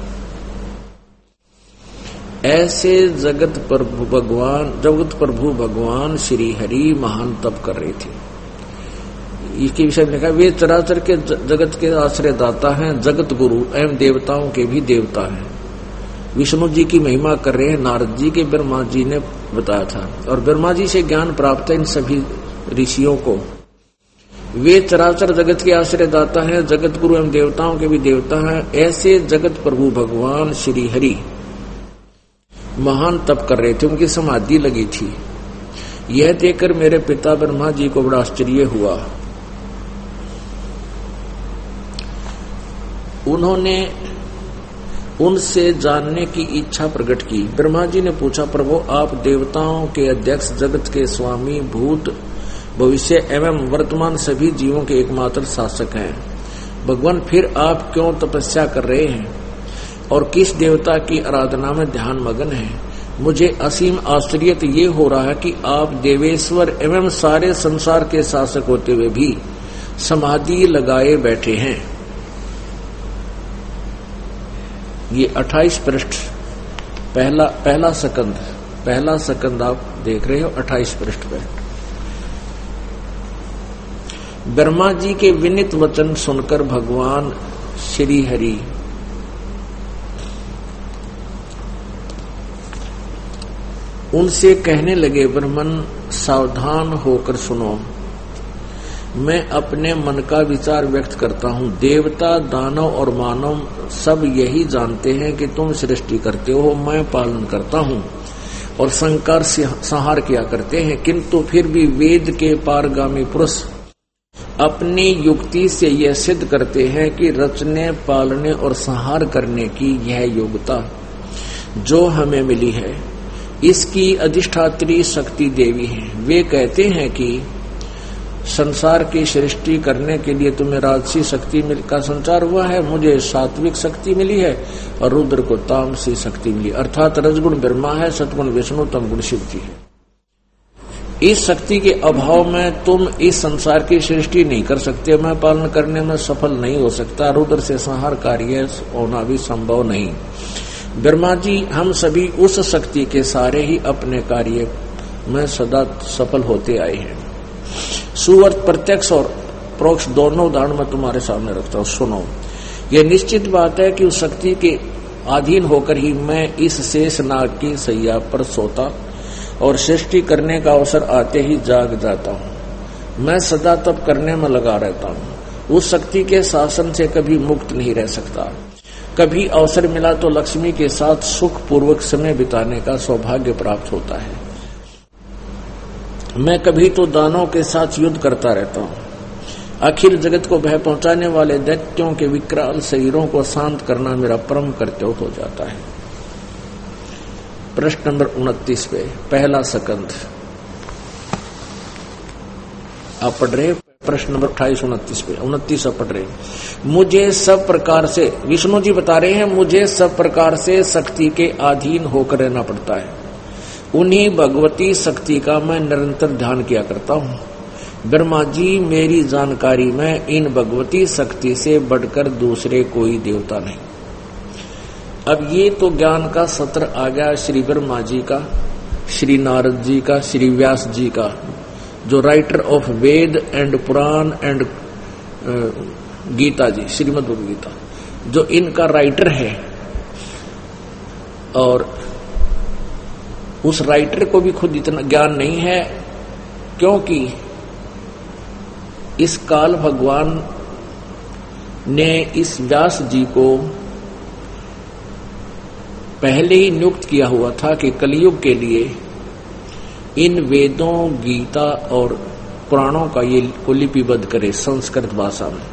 ऐसे जगत प्रभु भगवान श्री हरि महान तप कर रहे थे। इसके विषय में लिखा, वे चराचर के जगत के आश्रय दाता हैं, जगत गुरु एवं देवताओं के भी देवता हैं। विष्णु जी की महिमा कर रहे हैं नारद जी के, ब्रह्मा जी ने बताया था, और ब्रह्मा जी से ज्ञान प्राप्त है इन सभी ऋषियों को। वे चराचर जगत के आश्रय दाता हैं, जगत गुरु एवं देवताओं के भी देवता हैं। ऐसे जगत प्रभु भगवान श्री हरि महान तप कर रहे थे, उनकी समाधि लगी थी। यह देखकर मेरे पिता ब्रह्मा जी को बड़ा आश्चर्य हुआ। उन्होंने उनसे जानने की इच्छा प्रकट की। ब्रह्मा जी ने पूछा, प्रभु आप देवताओं के अध्यक्ष, जगत के स्वामी, भूत भविष्य एवं वर्तमान सभी जीवों के एकमात्र शासक हैं। भगवान फिर आप क्यों तपस्या कर रहे हैं और किस देवता की आराधना में ध्यान मगन है? मुझे असीम आश्चर्य ये हो रहा है कि आप देवेश्वर एवं सारे संसार के शासक होते हुए भी समाधि लगाए बैठे हैं। ये 28 पृष्ठ पहला सकंद आप देख रहे हो, 28 पृष्ठ पे। ब्रह्मा जी के विनित वचन सुनकर भगवान श्री हरि उनसे कहने लगे, ब्रह्मन सावधान होकर सुनो, मैं अपने मन का विचार व्यक्त करता हूँ। देवता, दानव और मानव सब यही जानते हैं कि तुम सृष्टि करते हो, मैं पालन करता हूँ और संकार संहार किया करते हैं, किंतु फिर भी वेद के पारगामी पुरुष अपनी युक्ति से यह सिद्ध करते हैं कि रचने, पालने और संहार करने की यह योग्यता जो हमें मिली है, इसकी अधिष्ठात्री शक्ति देवी है। वे कहते हैं कि संसार की सृष्टि करने के लिए तुम्हें राजसी शक्ति का संचार हुआ है, मुझे सात्विक शक्ति मिली है और रुद्र को तामसी शक्ति मिली, अर्थात रजगुण ब्रह्मा है, सतगुण विष्णु, तमगुण शिव जी है। इस शक्ति के अभाव में तुम इस संसार की सृष्टि नहीं कर सकते, मैं पालन करने में सफल नहीं हो सकता, रुद्र से संहार कार्य होना भी संभव नहीं। ब्रह्मा जी, हम सभी उस शक्ति के सारे ही अपने कार्य में सदा सफल होते आए हैं। सुअर्थ प्रत्यक्ष और परोक्ष दोनों उदाहरण मैं तुम्हारे सामने रखता हूं, सुनो। यह निश्चित बात है कि उस शक्ति के अधीन होकर ही मैं इस शेष नाग की सैया पर सोता और सृष्टि करने का अवसर आते ही जाग जाता हूं। मैं सदा तप करने में लगा रहता हूं, उस शक्ति के शासन से कभी मुक्त नहीं रह सकता। कभी अवसर मिला तो लक्ष्मी के साथ सुख पूर्वक समय बिताने का सौभाग्य प्राप्त होता है। मैं कभी तो दानों के साथ युद्ध करता रहता हूं। अखिल जगत को भय पहुंचाने वाले दैत्यों के विकराल शरीरों को शांत करना मेरा परम कर्तव्य हो जाता है। प्रश्न नंबर 29 पे पहला सकंद आप पढ़ रहे, प्रश्न नंबर 28-29 पे 29 आप पढ़ रहे। मुझे सब प्रकार से, विष्णु जी बता रहे हैं, मुझे सब प्रकार से शक्ति के अधीन होकर रहना पड़ता है। उन्हीं भगवती शक्ति का मैं निरंतर ध्यान किया करता हूँ। ब्रह्मा जी, मेरी जानकारी में इन भगवती शक्ति से बढ़कर दूसरे कोई देवता नहीं। अब ये तो ज्ञान का सत्र आ गया श्री ब्रह्मा जी का, श्री नारद जी का, श्री व्यास जी का, जो writer of Ved and Purana and Gita ji, Shrimad Bhagavad Gita, जो इनका राइटर है। और उस राइटर को भी खुद इतना ज्ञान नहीं है, क्योंकि इस काल भगवान ने इस व्यास जी को पहले ही नियुक्त किया हुआ था कि कलयुग के लिए इन वेदों, गीता और पुराणों का ये को लिपिबद्ध करे संस्कृत भाषा में,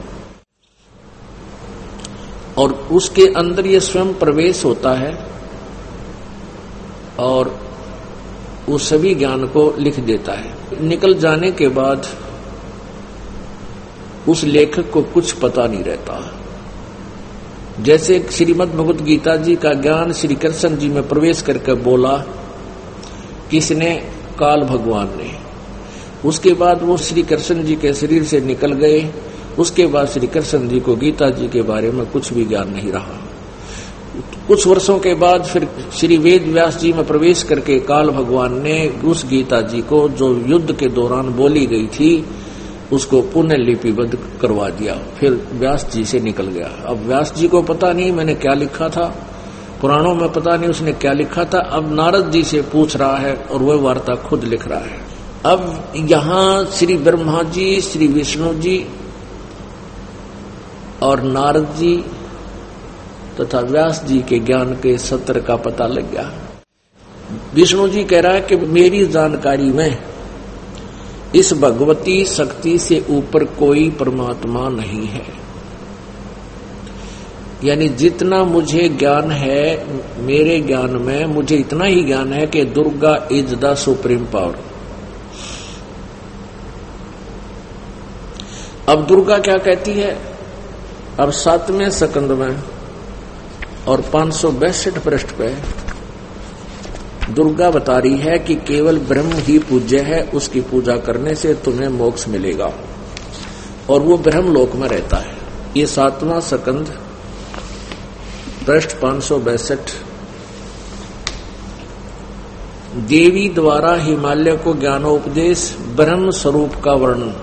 और उसके अंदर ये स्वयं प्रवेश होता है और उस सभी ज्ञान को लिख देता है। निकल जाने के बाद उस लेखक को कुछ पता नहीं रहता। जैसे श्रीमद् भगवद गीता जी का ज्ञान श्री कृष्ण जी में प्रवेश करके बोला, किसने? काल भगवान ने। उसके बाद वो श्री कृष्ण जी के शरीर से निकल गए। उसके बाद श्री कृष्ण जी को गीता जी के बारे में कुछ भी ज्ञान नहीं रहा। कुछ वर्षों के बाद फिर श्री वेद व्यास जी में प्रवेश करके काल भगवान ने उस गीता जी को जो युद्ध के दौरान बोली गई थी उसको पुनः लिपिबद्ध करवा दिया, फिर व्यास जी से निकल गया। अब व्यास जी को पता नहीं मैंने क्या लिखा था, पुराणों में पता नहीं उसने क्या लिखा था। अब नारद जी से पूछ रहा है और वह वार्ता खुद लिख रहा है। अब यहाँ श्री ब्रह्मा जी, श्री विष्णु जी और नारद जी तथा व्यास जी के ज्ञान के सत्र का पता लग गया। विष्णु जी कह रहा है कि मेरी जानकारी में इस भगवती शक्ति से ऊपर कोई परमात्मा नहीं है। यानी जितना मुझे ज्ञान है, मेरे ज्ञान में मुझे इतना ही ज्ञान है कि Durga is the supreme power. अब दुर्गा क्या कहती है? अब 7वें सकंद में और 562 पृष्ठ पे दुर्गा बता रही है कि केवल ब्रह्म ही पूज्य है, उसकी पूजा करने से तुम्हें मोक्ष मिलेगा और वो ब्रह्म लोक में रहता है। ये 7वां सकंद पृष्ठ 562। देवी द्वारा हिमालय को ज्ञानोपदेश, ब्रह्म स्वरूप का वर्णन।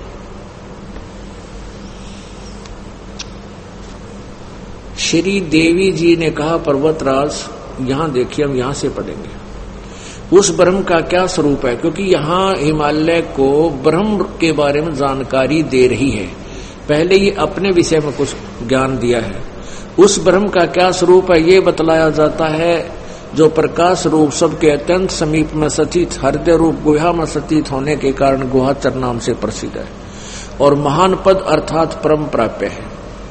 श्री देवी जी ने कहा, पर्वतराज यहां देखिए, हम यहां से पढ़ेंगे उस ब्रह्म का क्या स्वरूप है, क्योंकि यहां हिमालय को ब्रह्म के बारे में जानकारी दे रही है। पहले ही अपने विषय में कुछ ज्ञान दिया है। उस ब्रह्म का क्या स्वरूप है ये बतलाया जाता है, जो प्रकाश रूप सबके अत्यंत समीप में सचित, हृदय रूप गुहा में सचित होने के कारण गुहाचर नाम से प्रसिद्ध है और महान पद अर्थात परम प्राप्य है।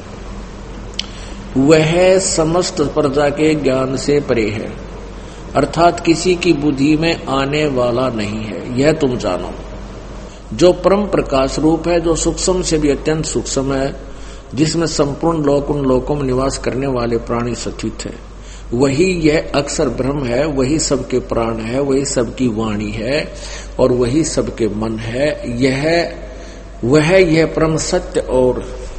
वह समस्त प्रजा के ज्ञान से परे है, अर्थात किसी की बुद्धि में आने वाला नहीं है, यह तुम जानो। जो परम प्रकाश रूप है, जो सूक्ष्म से भी अत्यंत सूक्ष्म है, जिसमें संपूर्ण लोक उन लोकों में निवास करने वाले प्राणी स्थित है, वही यह अक्षर ब्रह्म है, वही सबके प्राण है, वही सबकी वाणी है और वही सबके मन है। यह परम सत्य और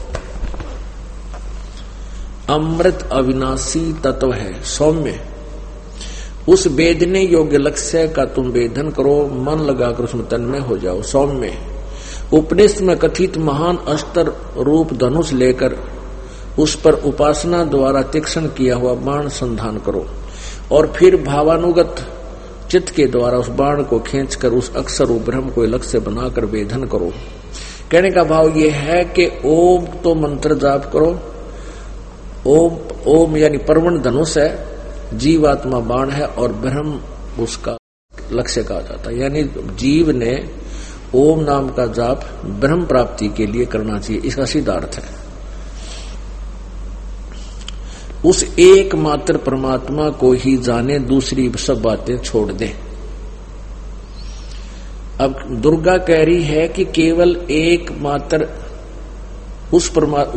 अमृत अविनाशी तत्व है। सौम्य उस वेदने योग्य लक्ष्य का तुम वेदन करो, मन लगाकर उसमें तन्मय हो जाओ। सौम्य उपनिषद में कथित महान अस्त्र रूप धनुष लेकर उस पर उपासना द्वारा तीक्ष्ण किया हुआ बाण संधान करो और फिर भावानुगत चित्त के द्वारा उस बाण को खींचकर उस अक्षर ब्रह्म को लक्ष्य बनाकर वेदन करो। कहने का भाव यह है कि ओम तो मंत्र जाप करो। ओम यानी परवण धनुष है, जीवात्मा बाण है और ब्रह्म उसका लक्ष्य कहा जाता है। यानी जीव ने ओम नाम का जाप ब्रह्म प्राप्ति के लिए करना चाहिए, इसका सीधा अर्थ है। उस एकमात्र परमात्मा को ही जाने, दूसरी सब बातें छोड़ दे। अब दुर्गा कह रही है कि केवल एकमात्र उस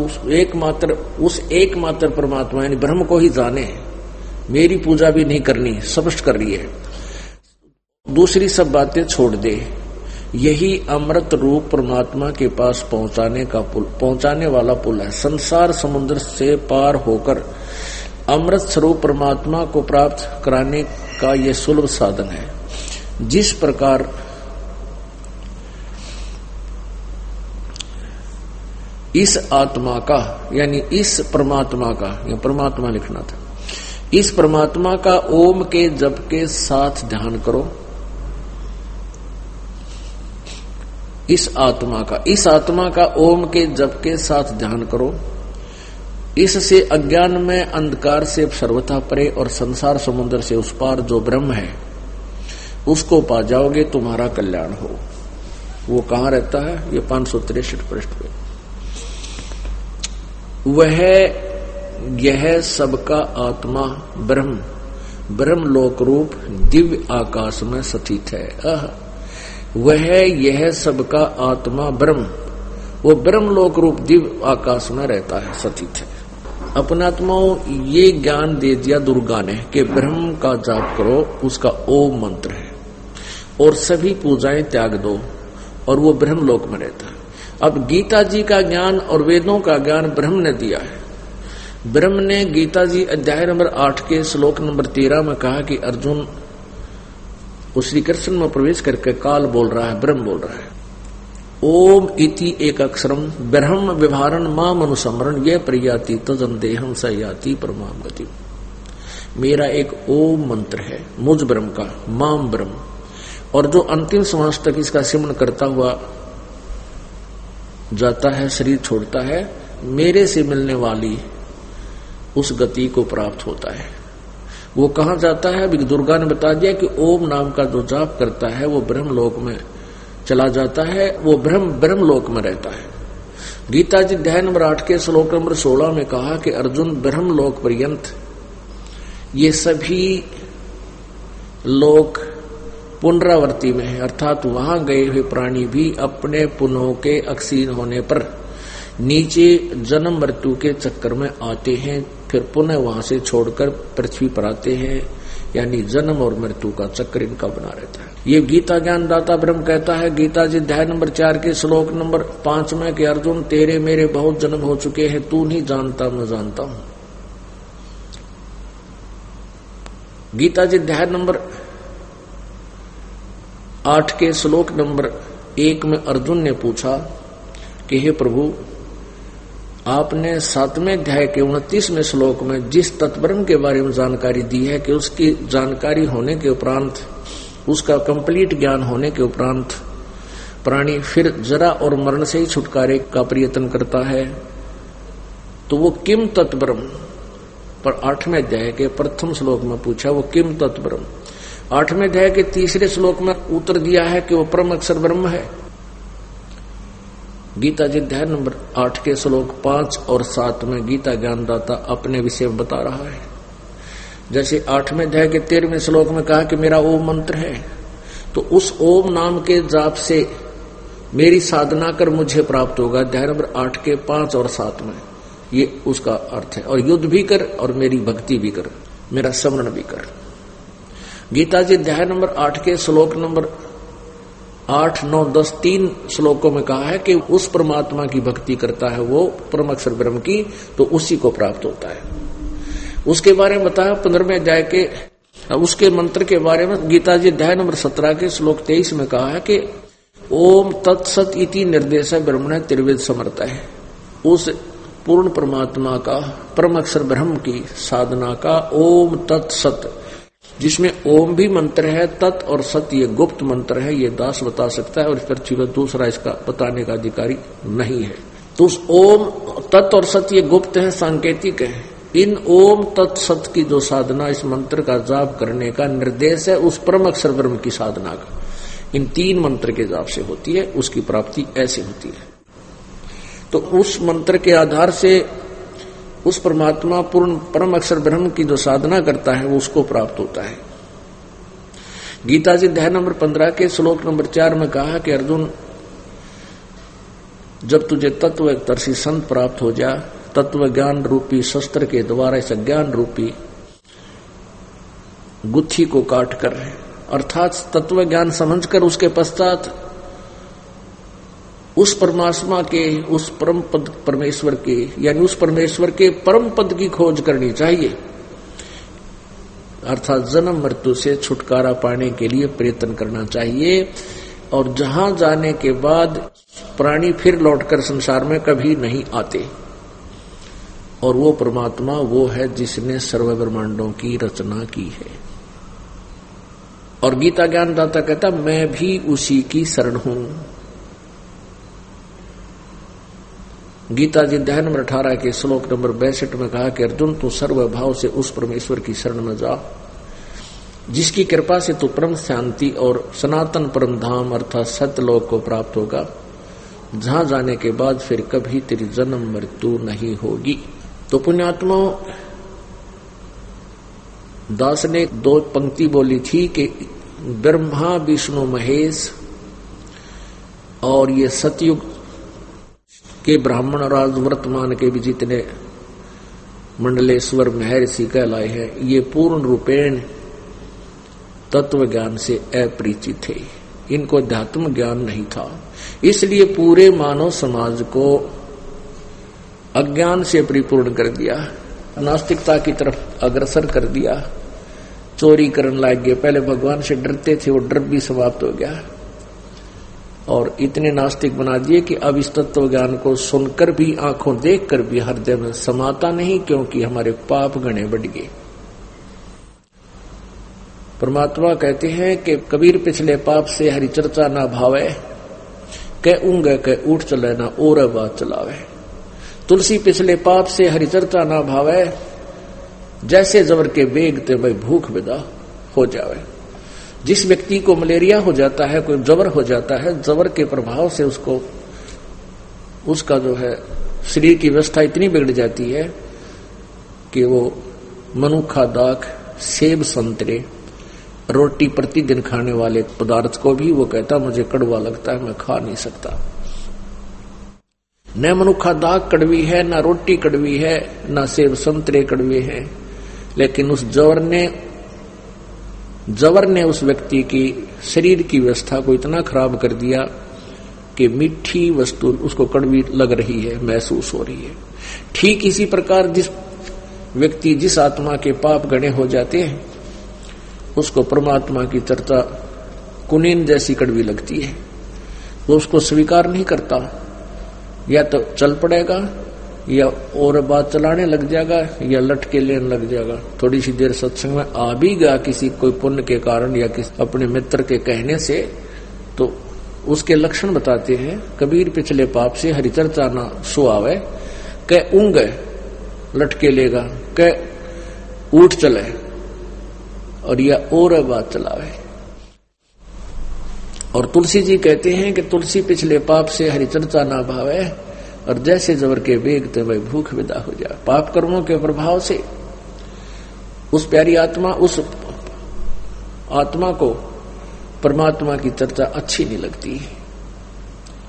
एकमात्र परमात्मा यानी ब्रह्म को ही जाने, मेरी पूजा भी नहीं करनी, स्पष्ट कर रही है। दूसरी सब बातें छोड़ दे। यही अमृत रूप परमात्मा के पास पहुंचाने वाला पुल है। संसार समुद्र से पार होकर अमृत स्वरूप परमात्मा को प्राप्त कराने का यह सुलभ साधन है। जिस प्रकार इस आत्मा का यानी इस परमात्मा का, या परमात्मा लिखना था, इस परमात्मा का ओम के जप के साथ ध्यान करो। इस आत्मा का ओम के जप के साथ ध्यान करो। इससे अज्ञान में अंधकार से सर्वथा परे और संसार समुद्र से उस पार जो ब्रह्म है उसको पा जाओगे, तुम्हारा कल्याण हो। वो कहाँ रहता है? ये 563 पृष्ठ पे। यह सबका आत्मा ब्रह्म लोक रूप दिव्य आकाश में स्थित है। यह सबका आत्मा ब्रह्म, वो ब्रह्म लोक रूप दिव्य आकाश में रहता है, स्थित है। अपनात्माओं ये ज्ञान दे दिया दुर्गा ने कि ब्रह्म का जाप करो, उसका ओम मंत्र है, और सभी पूजाएं त्याग दो, और वो ब्रह्म लोक में रहता है। अब गीता जी का ज्ञान और वेदों का ज्ञान ब्रह्म ने दिया है। ब्रह्म ने गीता जी अध्याय नंबर 8 के श्लोक नंबर 13 में कहा कि अर्जुन उस श्री कृष्ण में प्रवेश करके काल बोल रहा है, ब्रह्म बोल रहा है। ओम इति एक अक्षरम ब्रह्म विभारण माम अनुसमरण ये प्रयाति तजन देहम सयाति परमाम गति। मेरा एक ओम मंत्र है मुझ ब्रह्म का, माम ब्रह्म, और जो अंतिम श्वास तक इसका सिमरण करता हुआ जाता है, शरीर छोड़ता है, मेरे से मिलने वाली उस गति को प्राप्त होता है। वो कहाँ जाता है? अभी दुर्गा ने बता दिया कि ओम नाम का जो जाप करता है वो ब्रह्म लोक में चला जाता है, वो ब्रह्म लोक में रहता है। गीता जी अध्याय नंबर 8 के श्लोक नंबर 16 में कहा कि अर्जुन ब्रह्म लोक पर्यंत ये सभी लोक पुनरावर्ती में है, अर्थात वहां गए हुए प्राणी भी अपने पुनों के अक्षीण होने पर नीचे जन्म मृत्यु के चक्कर में आते हैं, फिर पुनः वहां से छोड़कर पृथ्वी पर आते हैं, यानी जन्म और मृत्यु का चक्र इनका बना रहता है। ये गीता ज्ञानदाता ब्रह्म कहता है गीता जी अध्याय नंबर 4 के श्लोक नंबर 5 में कि अर्जुन तेरे मेरे बहुत जन्म हो चुके हैं, तू नहीं जानता मैं जानता हूं। गीता जी अध्याय नंबर 8 के श्लोक नंबर 1 में अर्जुन ने पूछा कि हे प्रभु, आपने 7वें अध्याय के 29वें श्लोक में जिस तत्ब्रह्म के बारे में जानकारी दी है कि उसकी जानकारी होने के उपरांत, उसका कंप्लीट ज्ञान होने के उपरांत प्राणी फिर जरा और मरण से ही छुटकारे का प्रयत्न करता है, तो वो किम तत्ब्रह्म पर 8वें अध्याय के प्रथम श्लोक में पूछा, वो किम तत्ब्रह्म। 8वें अध्याय के 3रे श्लोक में उत्तर दिया है कि वो परम अक्षर ब्रह्म है। गीता जी अध्याय नंबर 8 के श्लोक 5 और 7 में गीता ज्ञानदाता अपने विषय में बता रहा है। जैसे 8वें अध्याय के 13वें श्लोक में कहा कि मेरा ओम मंत्र है, तो उस ओम नाम के जाप से मेरी साधना कर मुझे प्राप्त होगा, अध्याय नंबर 8 के 5 और 7 में ये उसका अर्थ है। और युद्ध भी कर और मेरी भक्ति भी कर, मेरा स्मरण भी कर। गीता जी अध्याय नंबर 8 के श्लोक नंबर 8, 9, 10 3 श्लोकों में कहा है कि उस परमात्मा की भक्ति करता है वो परम अक्षर ब्रह्म की, तो उसी को प्राप्त होता है। उसके बारे में बताया 15वें अध्याय के उसके मंत्र के बारे में गीता जी अध्याय नंबर 17 के श्लोक 23 में कहा है कि ओम तत्सत इति निर्देश ब्रह्मण त्रिवेद समर्थ है। उस पूर्ण परमात्मा का परम अक्षर ब्रह्म की साधना का ओम तत्सत, जिसमें ओम भी मंत्र है, तत् और सत ये गुप्त मंत्र है, ये दास बता सकता है और इस पृथ्वी पर दूसरा इसका बताने का अधिकारी नहीं है। तो उस ओम तत् और सत ये गुप्त है, सांकेतिक है। इन ओम तत् सत की जो साधना, इस मंत्र का जाप करने का निर्देश है उस परम अक्षर ब्रह्म की साधना का। इन 3 मंत्र के जाप से होती है, उसकी प्राप्ति ऐसे होती है। तो उस मंत्र के आधार से उस परमात्मा पूर्ण परम अक्षर ब्रह्म की जो साधना करता है वो उसको प्राप्त होता है। गीता जी अध्याय नंबर 15 के श्लोक नंबर 4 में कहा कि अर्जुन, जब तुझे तत्वदर्शी संत प्राप्त हो जा, तत्व ज्ञान रूपी शस्त्र के द्वारा इस ज्ञान रूपी गुत्थी को काट कर, अर्थात तत्व ज्ञान समझकर उसके पश्चात उस परमात्मा के, उस परम पद परमेश्वर के, यानी उस परमेश्वर के परम पद की खोज करनी चाहिए। अर्थात जन्म मृत्यु से छुटकारा पाने के लिए प्रयत्न करना चाहिए। और जहां जाने के बाद प्राणी फिर लौटकर संसार में कभी नहीं आते। और वो परमात्मा वो है जिसने सर्व ब्रह्मांडों की रचना की है। और गीता ज्ञानदाता कहता मैं भी उसी की शरण हूं। गीता जी अध्याय नंबर 18 के श्लोक नंबर 62 में कहा कि अर्जुन, तू सर्वभाव से उस परमेश्वर की शरण में जा जिसकी कृपा से तू परम शांति और सनातन परम धाम अर्थात सत्यलोक को प्राप्त होगा, जहां जाने के बाद फिर कभी तेरी जन्म मृत्यु नहीं होगी। तो पुण्यात्माओं, दास ने 2 पंक्ति बोली थी कि ब्रह्मा विष्णु महेश और ये सतयुग के ब्राह्मण राज वर्तमान के भी जितने मंडलेश्वर महर्षि कहलाए हैं, ये पूर्ण रूपेण तत्व ज्ञान से अपरिचित थे। इनको अध्यात्म ज्ञान नहीं था, इसलिए पूरे मानव समाज को अज्ञान से परिपूर्ण कर दिया, नास्तिकता की तरफ अग्रसर कर दिया, चोरी करने लग गए। पहले भगवान से डरते थे, वो डर भी समाप्त हो गया और इतने नास्तिक बना दिए कि अब इस तत्व ज्ञान को सुनकर भी, आंखों देखकर भी हृदय में समाता नहीं, क्योंकि हमारे पाप गणे बढ़ गए। परमात्मा कहते हैं कि कबीर पिछले पाप से हरि चर्चा ना भावे, कह ऊंग कह उठ चले ना और बात चलावे। तुलसी पिछले पाप से हरि चर्चा ना भावे, जैसे जबर के वेग ते भाई भूख विदा हो जावे। जिस व्यक्ति को मलेरिया हो जाता है, कोई जबर हो जाता है, जबर के प्रभाव से उसको उसका जो है शरीर की व्यवस्था इतनी बिगड़ जाती है कि वो मनुखा दाख, सेब, संतरे, रोटी प्रतिदिन खाने वाले पदार्थ को भी वो कहता मुझे कड़वा लगता है, मैं खा नहीं सकता। न मनुखा दाग कड़वी है, न रोटी कड़वी है, न सेब संतरे कड़वे हैं, लेकिन उस जवर ने उस व्यक्ति की शरीर की व्यवस्था को इतना खराब कर दिया कि मीठी वस्तु उसको कड़वी लग रही है, महसूस हो रही है। ठीक इसी प्रकार जिस व्यक्ति, जिस आत्मा के पाप गणे हो जाते हैं, उसको परमात्मा की चर्चा कुनीन जैसी कड़वी लगती है, वो उसको स्वीकार नहीं करता। या तो चल पड़ेगा, या और बात चलाने लग जाएगा, या लटके लेने लग जाएगा। थोड़ी सी देर सत्संग में आ भी गया किसी कोई पुण्य के कारण या किसी अपने मित्र के कहने से, तो उसके लक्षण बताते हैं। कबीर पिछले पाप से हरि चर्चा ना सुआवे, कह ऊंग लटके लेगा, कह उठ चले, और या और बात चलावे। और तुलसी जी कहते हैं कि तुलसी पिछले पाप से हरि चर्चा ना भावे, और जैसे जबर के वेग ते वह भूख विदा हो जाए। पाप कर्मों के प्रभाव से उस प्यारी आत्मा, उस आत्मा को परमात्मा की चर्चा अच्छी नहीं लगती है।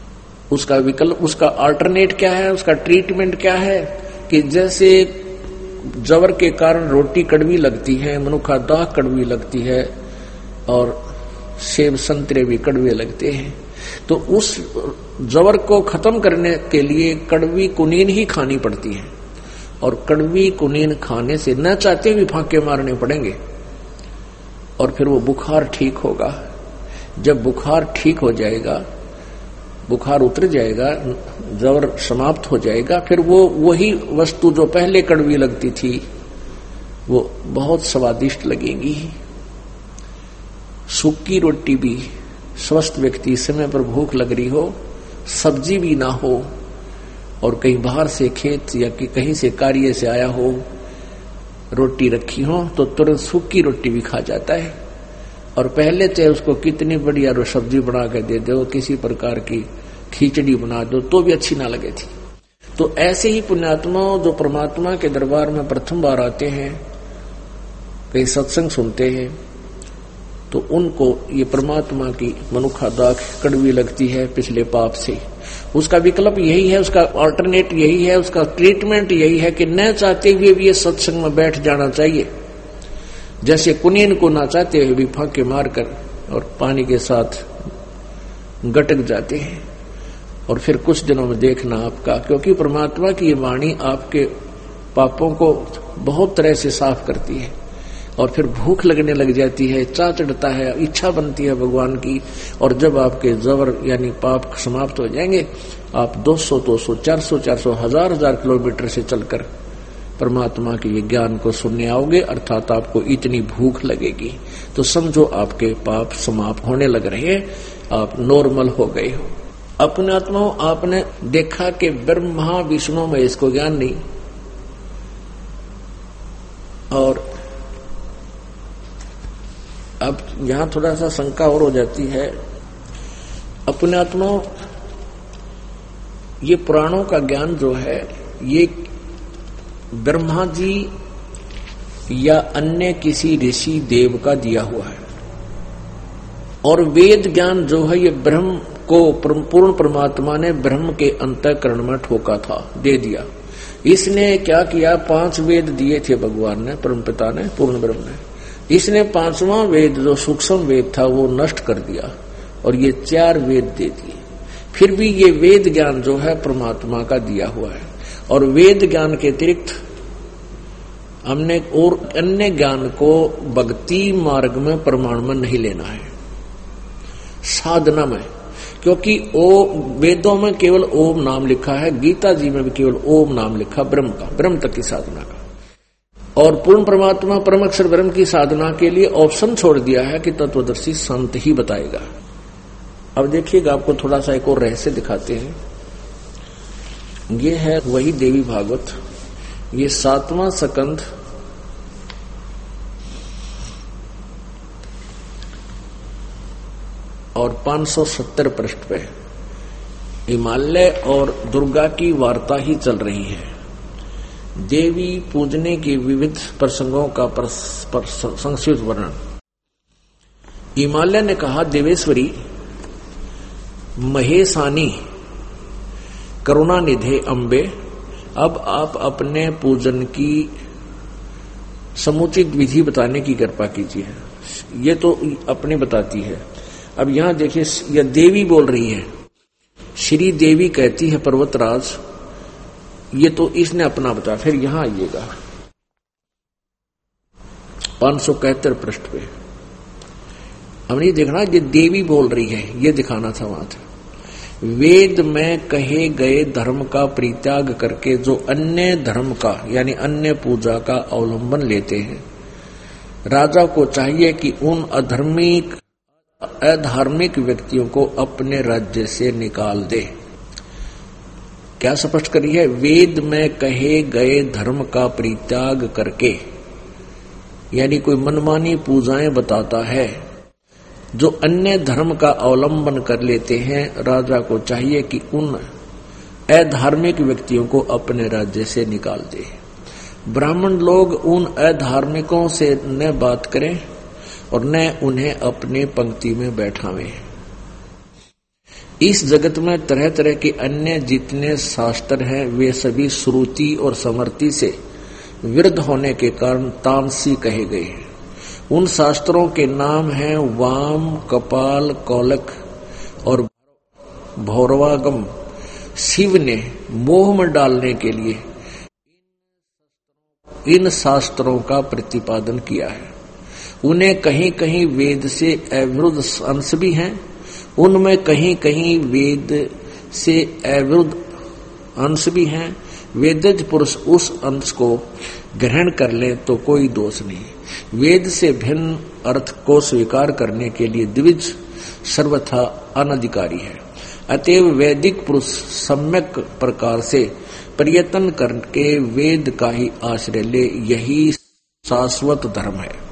उसका विकल्प, उसका अल्टरनेट क्या है, उसका ट्रीटमेंट क्या है कि जैसे जवर के कारण रोटी कड़वी लगती है, मनुखा दाख कड़वी लगती है और सेब संतरे भी कड़वे लगते हैं, तो उस जवर को खत्म करने के लिए कड़वी कुनीन ही खानी पड़ती है। और कड़वी कुनीन खाने से न चाहते भी फांके मारने पड़ेंगे और फिर वो बुखार ठीक होगा। जब बुखार ठीक हो जाएगा, बुखार उतर जाएगा, जवर समाप्त हो जाएगा, फिर वो वही वस्तु जो पहले कड़वी लगती थी वो बहुत स्वादिष्ट लगेगी। सूखी रोटी भी, स्वस्थ व्यक्ति समय पर भूख लग रही हो, सब्जी भी ना हो और कहीं बाहर से खेत या कहीं से कार्य से आया हो, रोटी रखी हो तो तुरंत सूखी रोटी भी खा जाता है। और पहले चाहे उसको कितनी बढ़िया सब्जी बना के दे दो, किसी प्रकार की खिचड़ी बना दो तो भी अच्छी ना लगे थी। तो ऐसे ही पुण्यात्मा जो परमात्मा के दरबार में प्रथम बार आते हैं, कहीं सत्संग सुनते हैं, तो उनको ये परमात्मा की मनुखा दाख कड़वी लगती है पिछले पाप से। उसका विकल्प यही है, उसका अल्टरनेट यही है, उसका ट्रीटमेंट यही है कि न चाहते हुए भी ये सत्संग में बैठ जाना चाहिए। जैसे कुनीन को ना चाहते हुए भी फांके मारकर और पानी के साथ गटक जाते हैं। और फिर कुछ दिनों में देखना आपका, क्योंकि परमात्मा की ये वाणी आपके पापों को बहुत तरह से साफ करती है और फिर भूख लगने लग जाती है, चाह चढ़ता है, इच्छा बनती है भगवान की। और जब आपके जबर यानी पाप समाप्त हो जाएंगे, आप 200, 400, 1000 किलोमीटर से चलकर परमात्मा के ये ज्ञान को सुनने आओगे, अर्थात आपको इतनी भूख लगेगी। तो समझो आपके पाप समाप्त होने लग रहे हैं, आप नॉर्मल हो गए हो। अपने आत्माओं, आपने देखा कि ब्रह्मा विष्णु में इसको ज्ञान नहीं, और अब यहां थोड़ा सा शंका और हो जाती है। अपने आत्माओं, ये पुराणों का ज्ञान जो है ये ब्रह्मा जी या अन्य किसी ऋषि देव का दिया हुआ है, और वेद ज्ञान जो है ये ब्रह्म को पूर्ण परमात्मा ने ब्रह्म के अंतःकरण में ठोका था, दे दिया। इसने क्या किया, 5 वेद दिए थे भगवान ने, परमपिता ने, पूर्ण ब्रह्म ने। इसने 5वां वेद जो सूक्ष्म वेद था वो नष्ट कर दिया और ये 4 वेद दे दिए। फिर भी ये वेद ज्ञान जो है परमात्मा का दिया हुआ है, और वेद ज्ञान के अतिरिक्त हमने और अन्य ज्ञान को भक्ति मार्ग में प्रमाण में नहीं लेना है, साधना में। क्योंकि वेदों में केवल ओम नाम लिखा है, गीता जी में भी केवल ओम नाम लिखा ब्रह्म का, ब्रह्म तक की साधना का। और पूर्ण परमात्मा परम अक्षर ब्रह्म की साधना के लिए ऑप्शन छोड़ दिया है कि तत्वदर्शी संत ही बताएगा। अब देखिएगा, आपको थोड़ा सा एक और रहस्य दिखाते हैं। ये है वही देवी भागवत, ये 7वां स्कंध और 570 पृष्ठ पे हिमालय और दुर्गा की वार्ता ही चल रही है। देवी पूजने के विविध प्रसंगों का संक्षिप्त वर्णन। हिमालय ने कहा, देवेश्वरी महेशानी करुणा निधे अम्बे, अब आप अपने पूजन की समुचित विधि बताने की कृपा कीजिए। ये तो अपने बताती है। अब यहां देखिए, यह देवी बोल रही है, श्री देवी कहती है पर्वतराज, ये तो इसने अपना बता। फिर यहां आइएगा 571 पृष्ठ पे, हमने ये देखना, ये देवी बोल रही है, ये दिखाना था वहां था। वेद में कहे गए धर्म का परित्याग करके जो अन्य धर्म का यानी अन्य पूजा का अवलंबन लेते हैं, राजा को चाहिए कि उन अधार्मिक व्यक्तियों को अपने राज्य से निकाल दे। क्या स्पष्ट करी है, वेद में कहे गए धर्म का परित्याग करके, यानी कोई मनमानी पूजाएं बताता है, जो अन्य धर्म का अवलंबन कर लेते हैं, राजा को चाहिए कि उन अधार्मिक व्यक्तियों को अपने राज्य से निकाल दे। ब्राह्मण लोग उन अधार्मिकों से न बात करें और न उन्हें अपने पंक्ति में बैठावें। इस जगत में तरह तरह के अन्य जितने शास्त्र हैं वे सभी श्रुति और समृति से विरुद्ध होने के कारण तामसी कहे गए हैं। उन शास्त्रों के नाम हैं वाम, कपाल, कौलक और भौरवागम। शिव ने मोह में डालने के लिए इन शास्त्रों का प्रतिपादन किया है। उन्हें कहीं कहीं वेद से अविरुद्ध अंश भी हैं, उनमें कहीं कहीं वेद से अविरुद्ध अंश भी हैं। वेदज पुरुष उस अंश को ग्रहण कर ले तो कोई दोष नहीं। वेद से भिन्न अर्थ को स्वीकार करने के लिए द्विज सर्वथा अनधिकारी है। अतएव वैदिक पुरुष सम्यक प्रकार से प्रयत्न करके वेद का ही आश्रय ले, यही शाश्वत धर्म है।